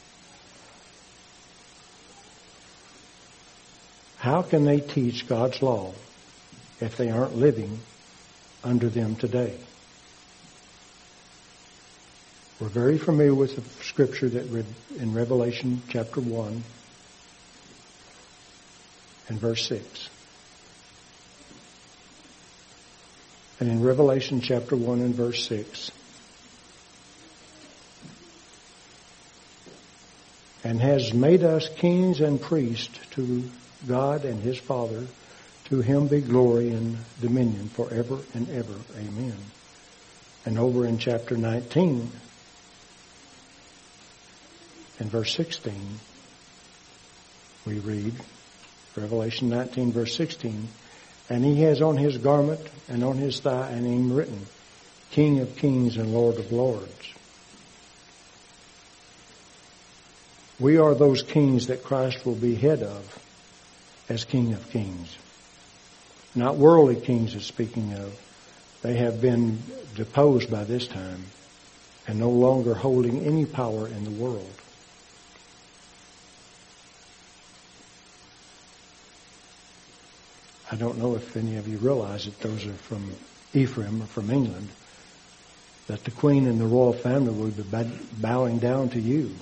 How can they teach God's law if they aren't living under them today? We're very familiar with the scripture that read in Revelation chapter one and verse six. And in Revelation chapter one and verse six, "And has made us kings and priests to God and his Father. To him be glory and dominion forever and ever. Amen." And over in chapter nineteen, in verse sixteen, we read, Revelation nineteen, verse sixteen, "And he has on his garment and on his thigh a name written, King of Kings and Lord of Lords." We are those kings that Christ will be head of as King of Kings. Not worldly kings it's speaking of. They have been deposed by this time and no longer holding any power in the world. I don't know if any of you realize that those are from Ephraim or from England, that the Queen and the royal family will be bowing down to you.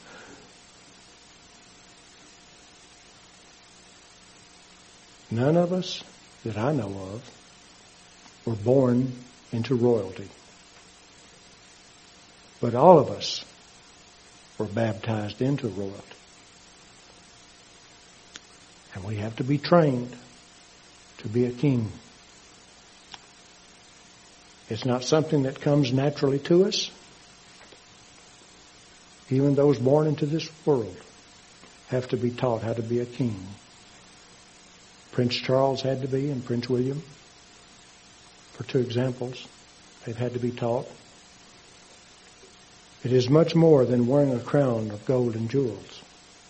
None of us that I know of were born into royalty. But all of us were baptized into royalty. And we have to be trained to be a king. It's not something that comes naturally to us. Even those born into this world have to be taught how to be a king. Prince Charles had to be, and Prince William, for two examples. They've had to be taught. It is much more than wearing a crown of gold and jewels.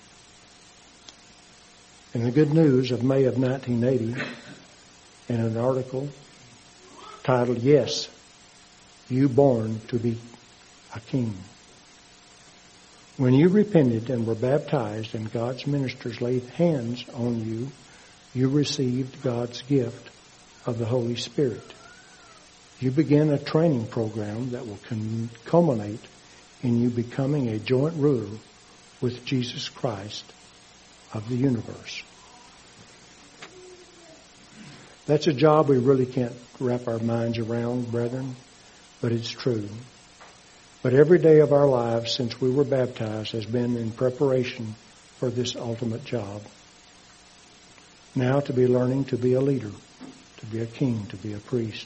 In the Good News of May of nineteen eighty, in an article titled, "Yes, You Born to Be a King." When you repented and were baptized and God's ministers laid hands on you, you received God's gift of the Holy Spirit. You begin a training program that will culminate in you becoming a joint ruler with Jesus Christ of the universe. That's a job we really can't wrap our minds around, brethren, but it's true. But every day of our lives since we were baptized has been in preparation for this ultimate job. Now to be learning to be a leader, to be a king, to be a priest.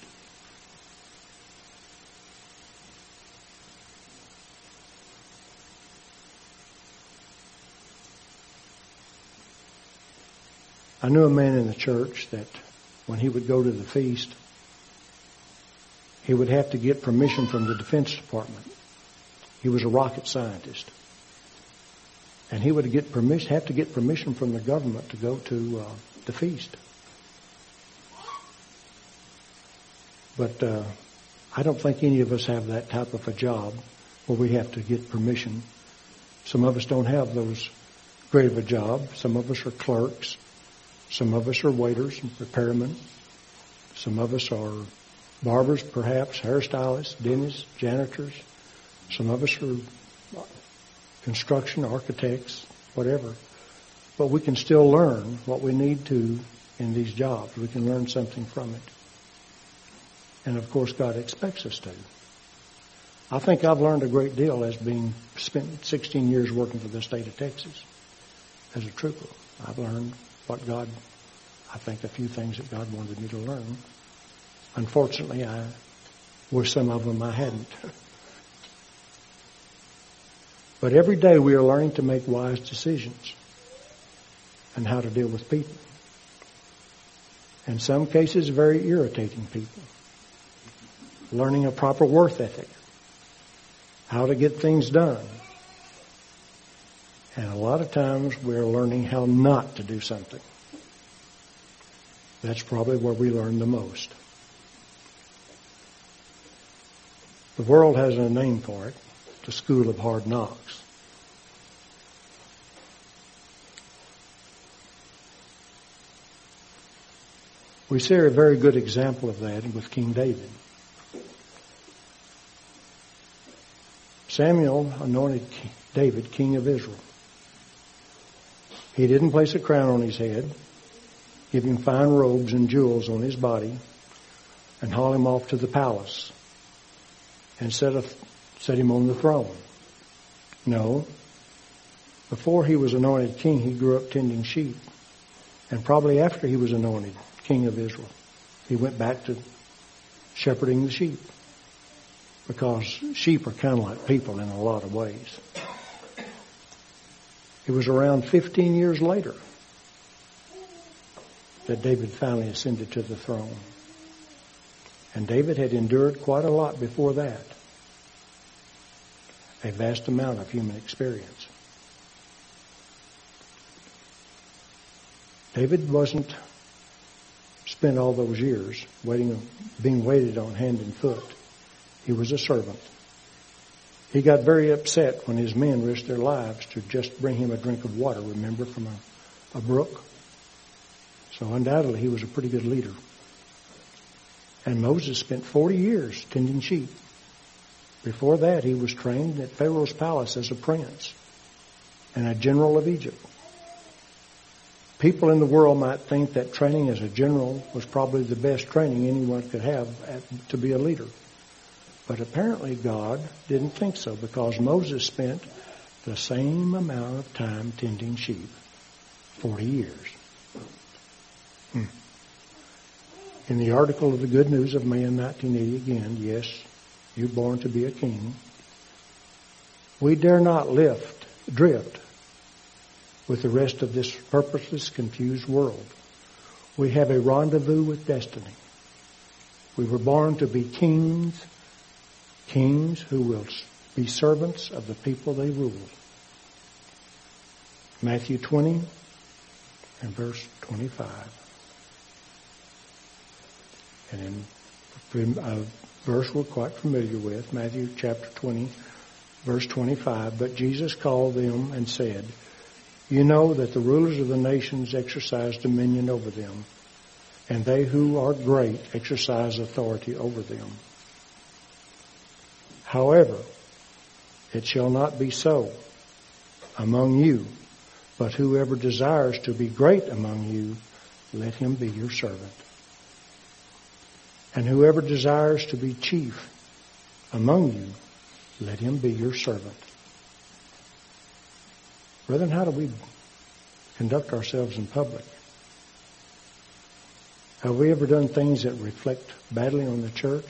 I knew a man in the church that when he would go to the feast, he would have to get permission from the Defense Department. He was a rocket scientist. And he would get permission, have to get permission from the government to go to uh, the feast. But uh, I don't think any of us have that type of a job where we have to get permission. Some of us don't have those great of a job. Some of us are clerks. Some of us are waiters and repairmen. Some of us are barbers, perhaps, hairstylists, dentists, janitors. Some of us are construction architects, whatever. But we can still learn what we need to in these jobs. We can learn something from it. And of course, God expects us to. I think I've learned a great deal as being spent sixteen years working for the state of Texas as a trooper. I've learned what God, I think a few things that God wanted me to learn. Unfortunately, I wish some of them I hadn't. But every day we are learning to make wise decisions and how to deal with people. In some cases, very irritating people. Learning a proper work ethic. How to get things done. And a lot of times we're learning how not to do something. That's probably where we learn the most. The world has a name for it, the School of Hard Knocks. We see a very good example of that with King David. Samuel anointed David king of Israel. He didn't place a crown on his head, give him fine robes and jewels on his body, and haul him off to the palace and set, a, set him on the throne. No. Before he was anointed king, he grew up tending sheep. And probably after he was anointed king of Israel, he went back to shepherding the sheep. Because sheep are kind of like people in a lot of ways. It was around fifteen years later that David finally ascended to the throne. And David had endured quite a lot before that. A vast amount of human experience. David wasn't spent all those years waiting, being waited on hand and foot. He was a servant. He got very upset when his men risked their lives to just bring him a drink of water, remember, from a, a brook. So undoubtedly he was a pretty good leader. And Moses spent forty years tending sheep. Before that, he was trained at Pharaoh's palace as a prince and a general of Egypt. People in the world might think that training as a general was probably the best training anyone could have at, to be a leader. But apparently God didn't think so, because Moses spent the same amount of time tending sheep, forty years. Hmm. In the article of the Good News of May in nineteen eighty again, yes, you're born to be a king. We dare not lift, drift with the rest of this purposeless, confused world. We have a rendezvous with destiny. We were born to be kings, kings who will be servants of the people they rule. Matthew twenty and verse twenty-five. And in a verse we're quite familiar with, Matthew chapter twenty, verse twenty-five. But Jesus called them and said, you know that the rulers of the nations exercise dominion over them, and they who are great exercise authority over them. However, it shall not be so among you, but whoever desires to be great among you, let him be your servant. And whoever desires to be chief among you, let him be your servant. Brethren, how do we conduct ourselves in public? Have we ever done things that reflect badly on the church?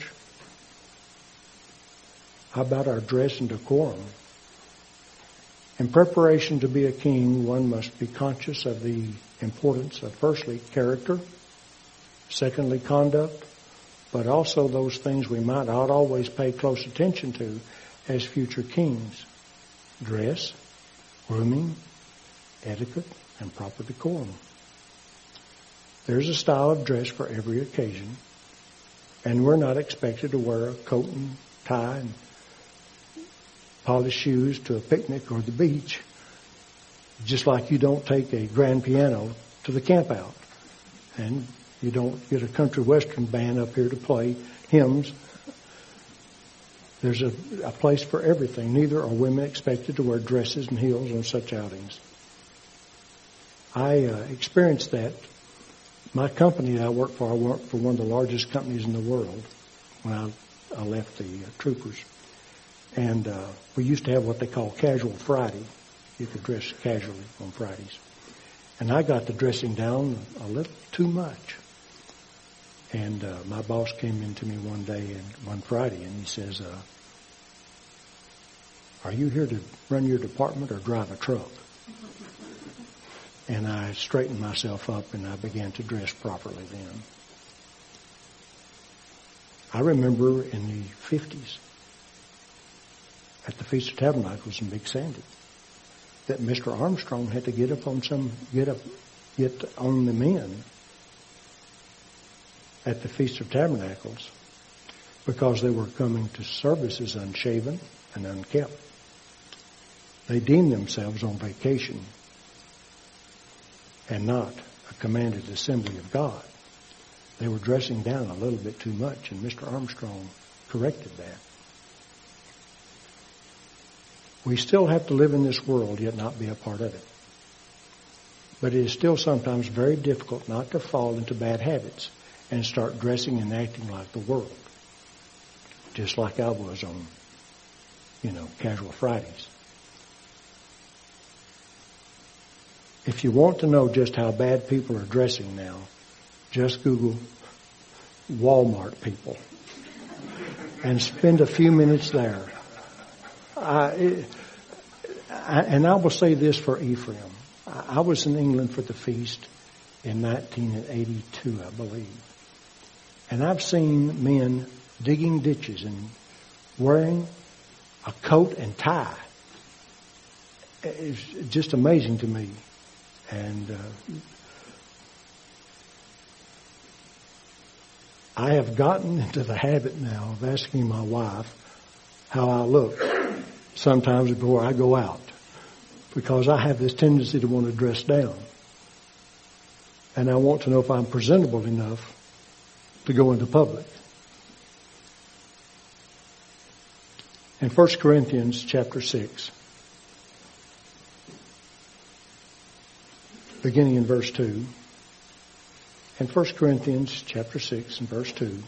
How about our dress and decorum? In preparation to be a king, one must be conscious of the importance of, firstly, character, secondly, conduct, but also those things we might not always pay close attention to as future kings: dress, grooming, etiquette, and proper decorum. There's a style of dress for every occasion, and we're not expected to wear a coat and tie and polished shoes to a picnic or the beach, just like you don't take a grand piano to the camp out, and you don't get a country western band up here to play hymns. There's a, a place for everything. Neither are women expected to wear dresses and heels on such outings. I uh, experienced that. My company that I worked for, I worked for one of the largest companies in the world when I, I left the uh, troopers. And uh, we used to have what they call Casual Friday. You could dress casually on Fridays. And I got the dressing down a little too much. And uh, my boss came in to me one day, and one Friday, and he says, uh, are you here to run your department or drive a truck? And I straightened myself up, and I began to dress properly then. I remember in the fifties, at the Feast of Tabernacles in Big Sandy, that Mister Armstrong had to get up on some, get up, get on the men at the Feast of Tabernacles, because they were coming to services unshaven and unkempt. They deemed themselves on vacation and not a commanded assembly of God. They were dressing down a little bit too much, and Mister Armstrong corrected that. We still have to live in this world, yet not be a part of it. But it is still sometimes very difficult not to fall into bad habits and start dressing and acting like the world, just like I was on, you know, Casual Fridays. If you want to know just how bad people are dressing now, just Google Walmart people and spend a few minutes there. I, it, I, and I will say this for Ephraim. I, I was in England for the feast in nineteen eighty-two, I believe. And I've seen men digging ditches and wearing a coat and tie. It's just amazing to me. And uh, I have gotten into the habit now of asking my wife how I look sometimes before I go out, because I have this tendency to want to dress down. And I want to know if I'm presentable enough to go into public. In First Corinthians chapter six, beginning in verse two, in First Corinthians chapter six and verse two,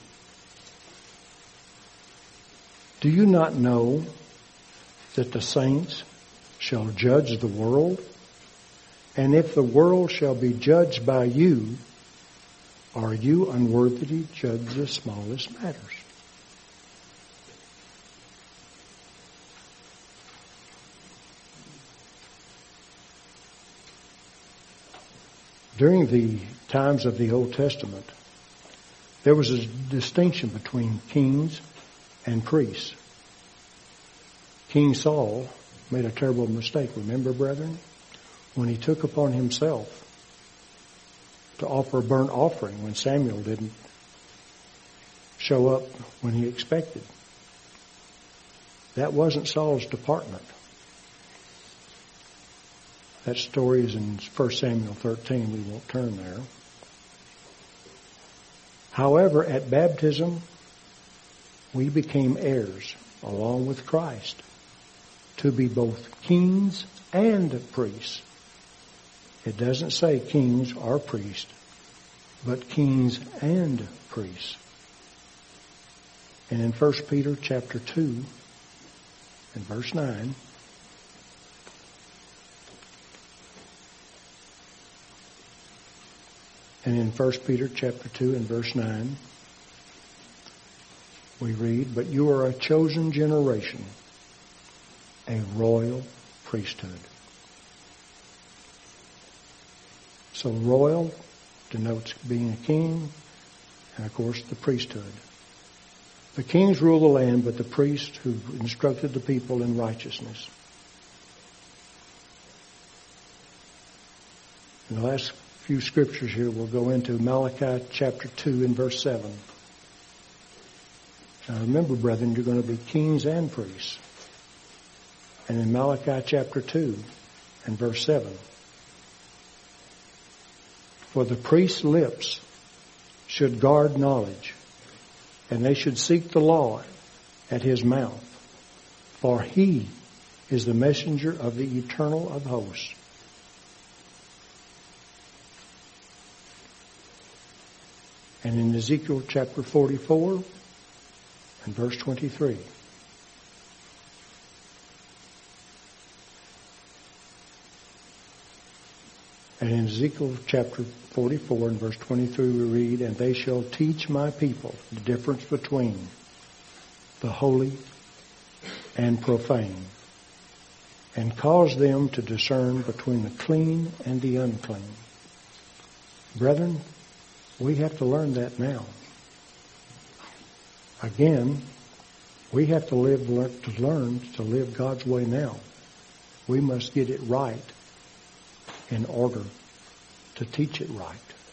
do you not know that the saints shall judge the world? And if the world shall be judged by you, are you unworthy to judge the smallest matters? During the times of the Old Testament, there was a distinction between kings and priests. King Saul made a terrible mistake, remember, brethren? When he took upon himself to offer a burnt offering when Samuel didn't show up when he expected. That wasn't Saul's department. That story is in First Samuel thirteen. We won't turn there. However, at baptism, we became heirs along with Christ to be both kings and priests. It doesn't say kings or priests, but kings and priests. And in First Peter chapter two and verse nine, and in First Peter chapter two and verse nine, we read, but you are a chosen generation, a royal priesthood. So royal denotes being a king, and of course the priesthood. The kings rule the land, but the priests who instructed the people in righteousness. In the last few scriptures here, we'll go into Malachi chapter two and verse seven. Now remember, brethren, you're going to be kings and priests. And in Malachi chapter two and verse seven, for the priest's lips should guard knowledge, and they should seek the law at his mouth. For he is the messenger of the eternal of hosts. And in Ezekiel chapter forty-four and verse twenty-three, and in Ezekiel chapter forty-four and verse twenty-three we read, and they shall teach my people the difference between the holy and profane, and cause them to discern between the clean and the unclean. Brethren, we have to learn that now. Again, we have to live to learn to live God's way now. We must get it right in order to teach it right.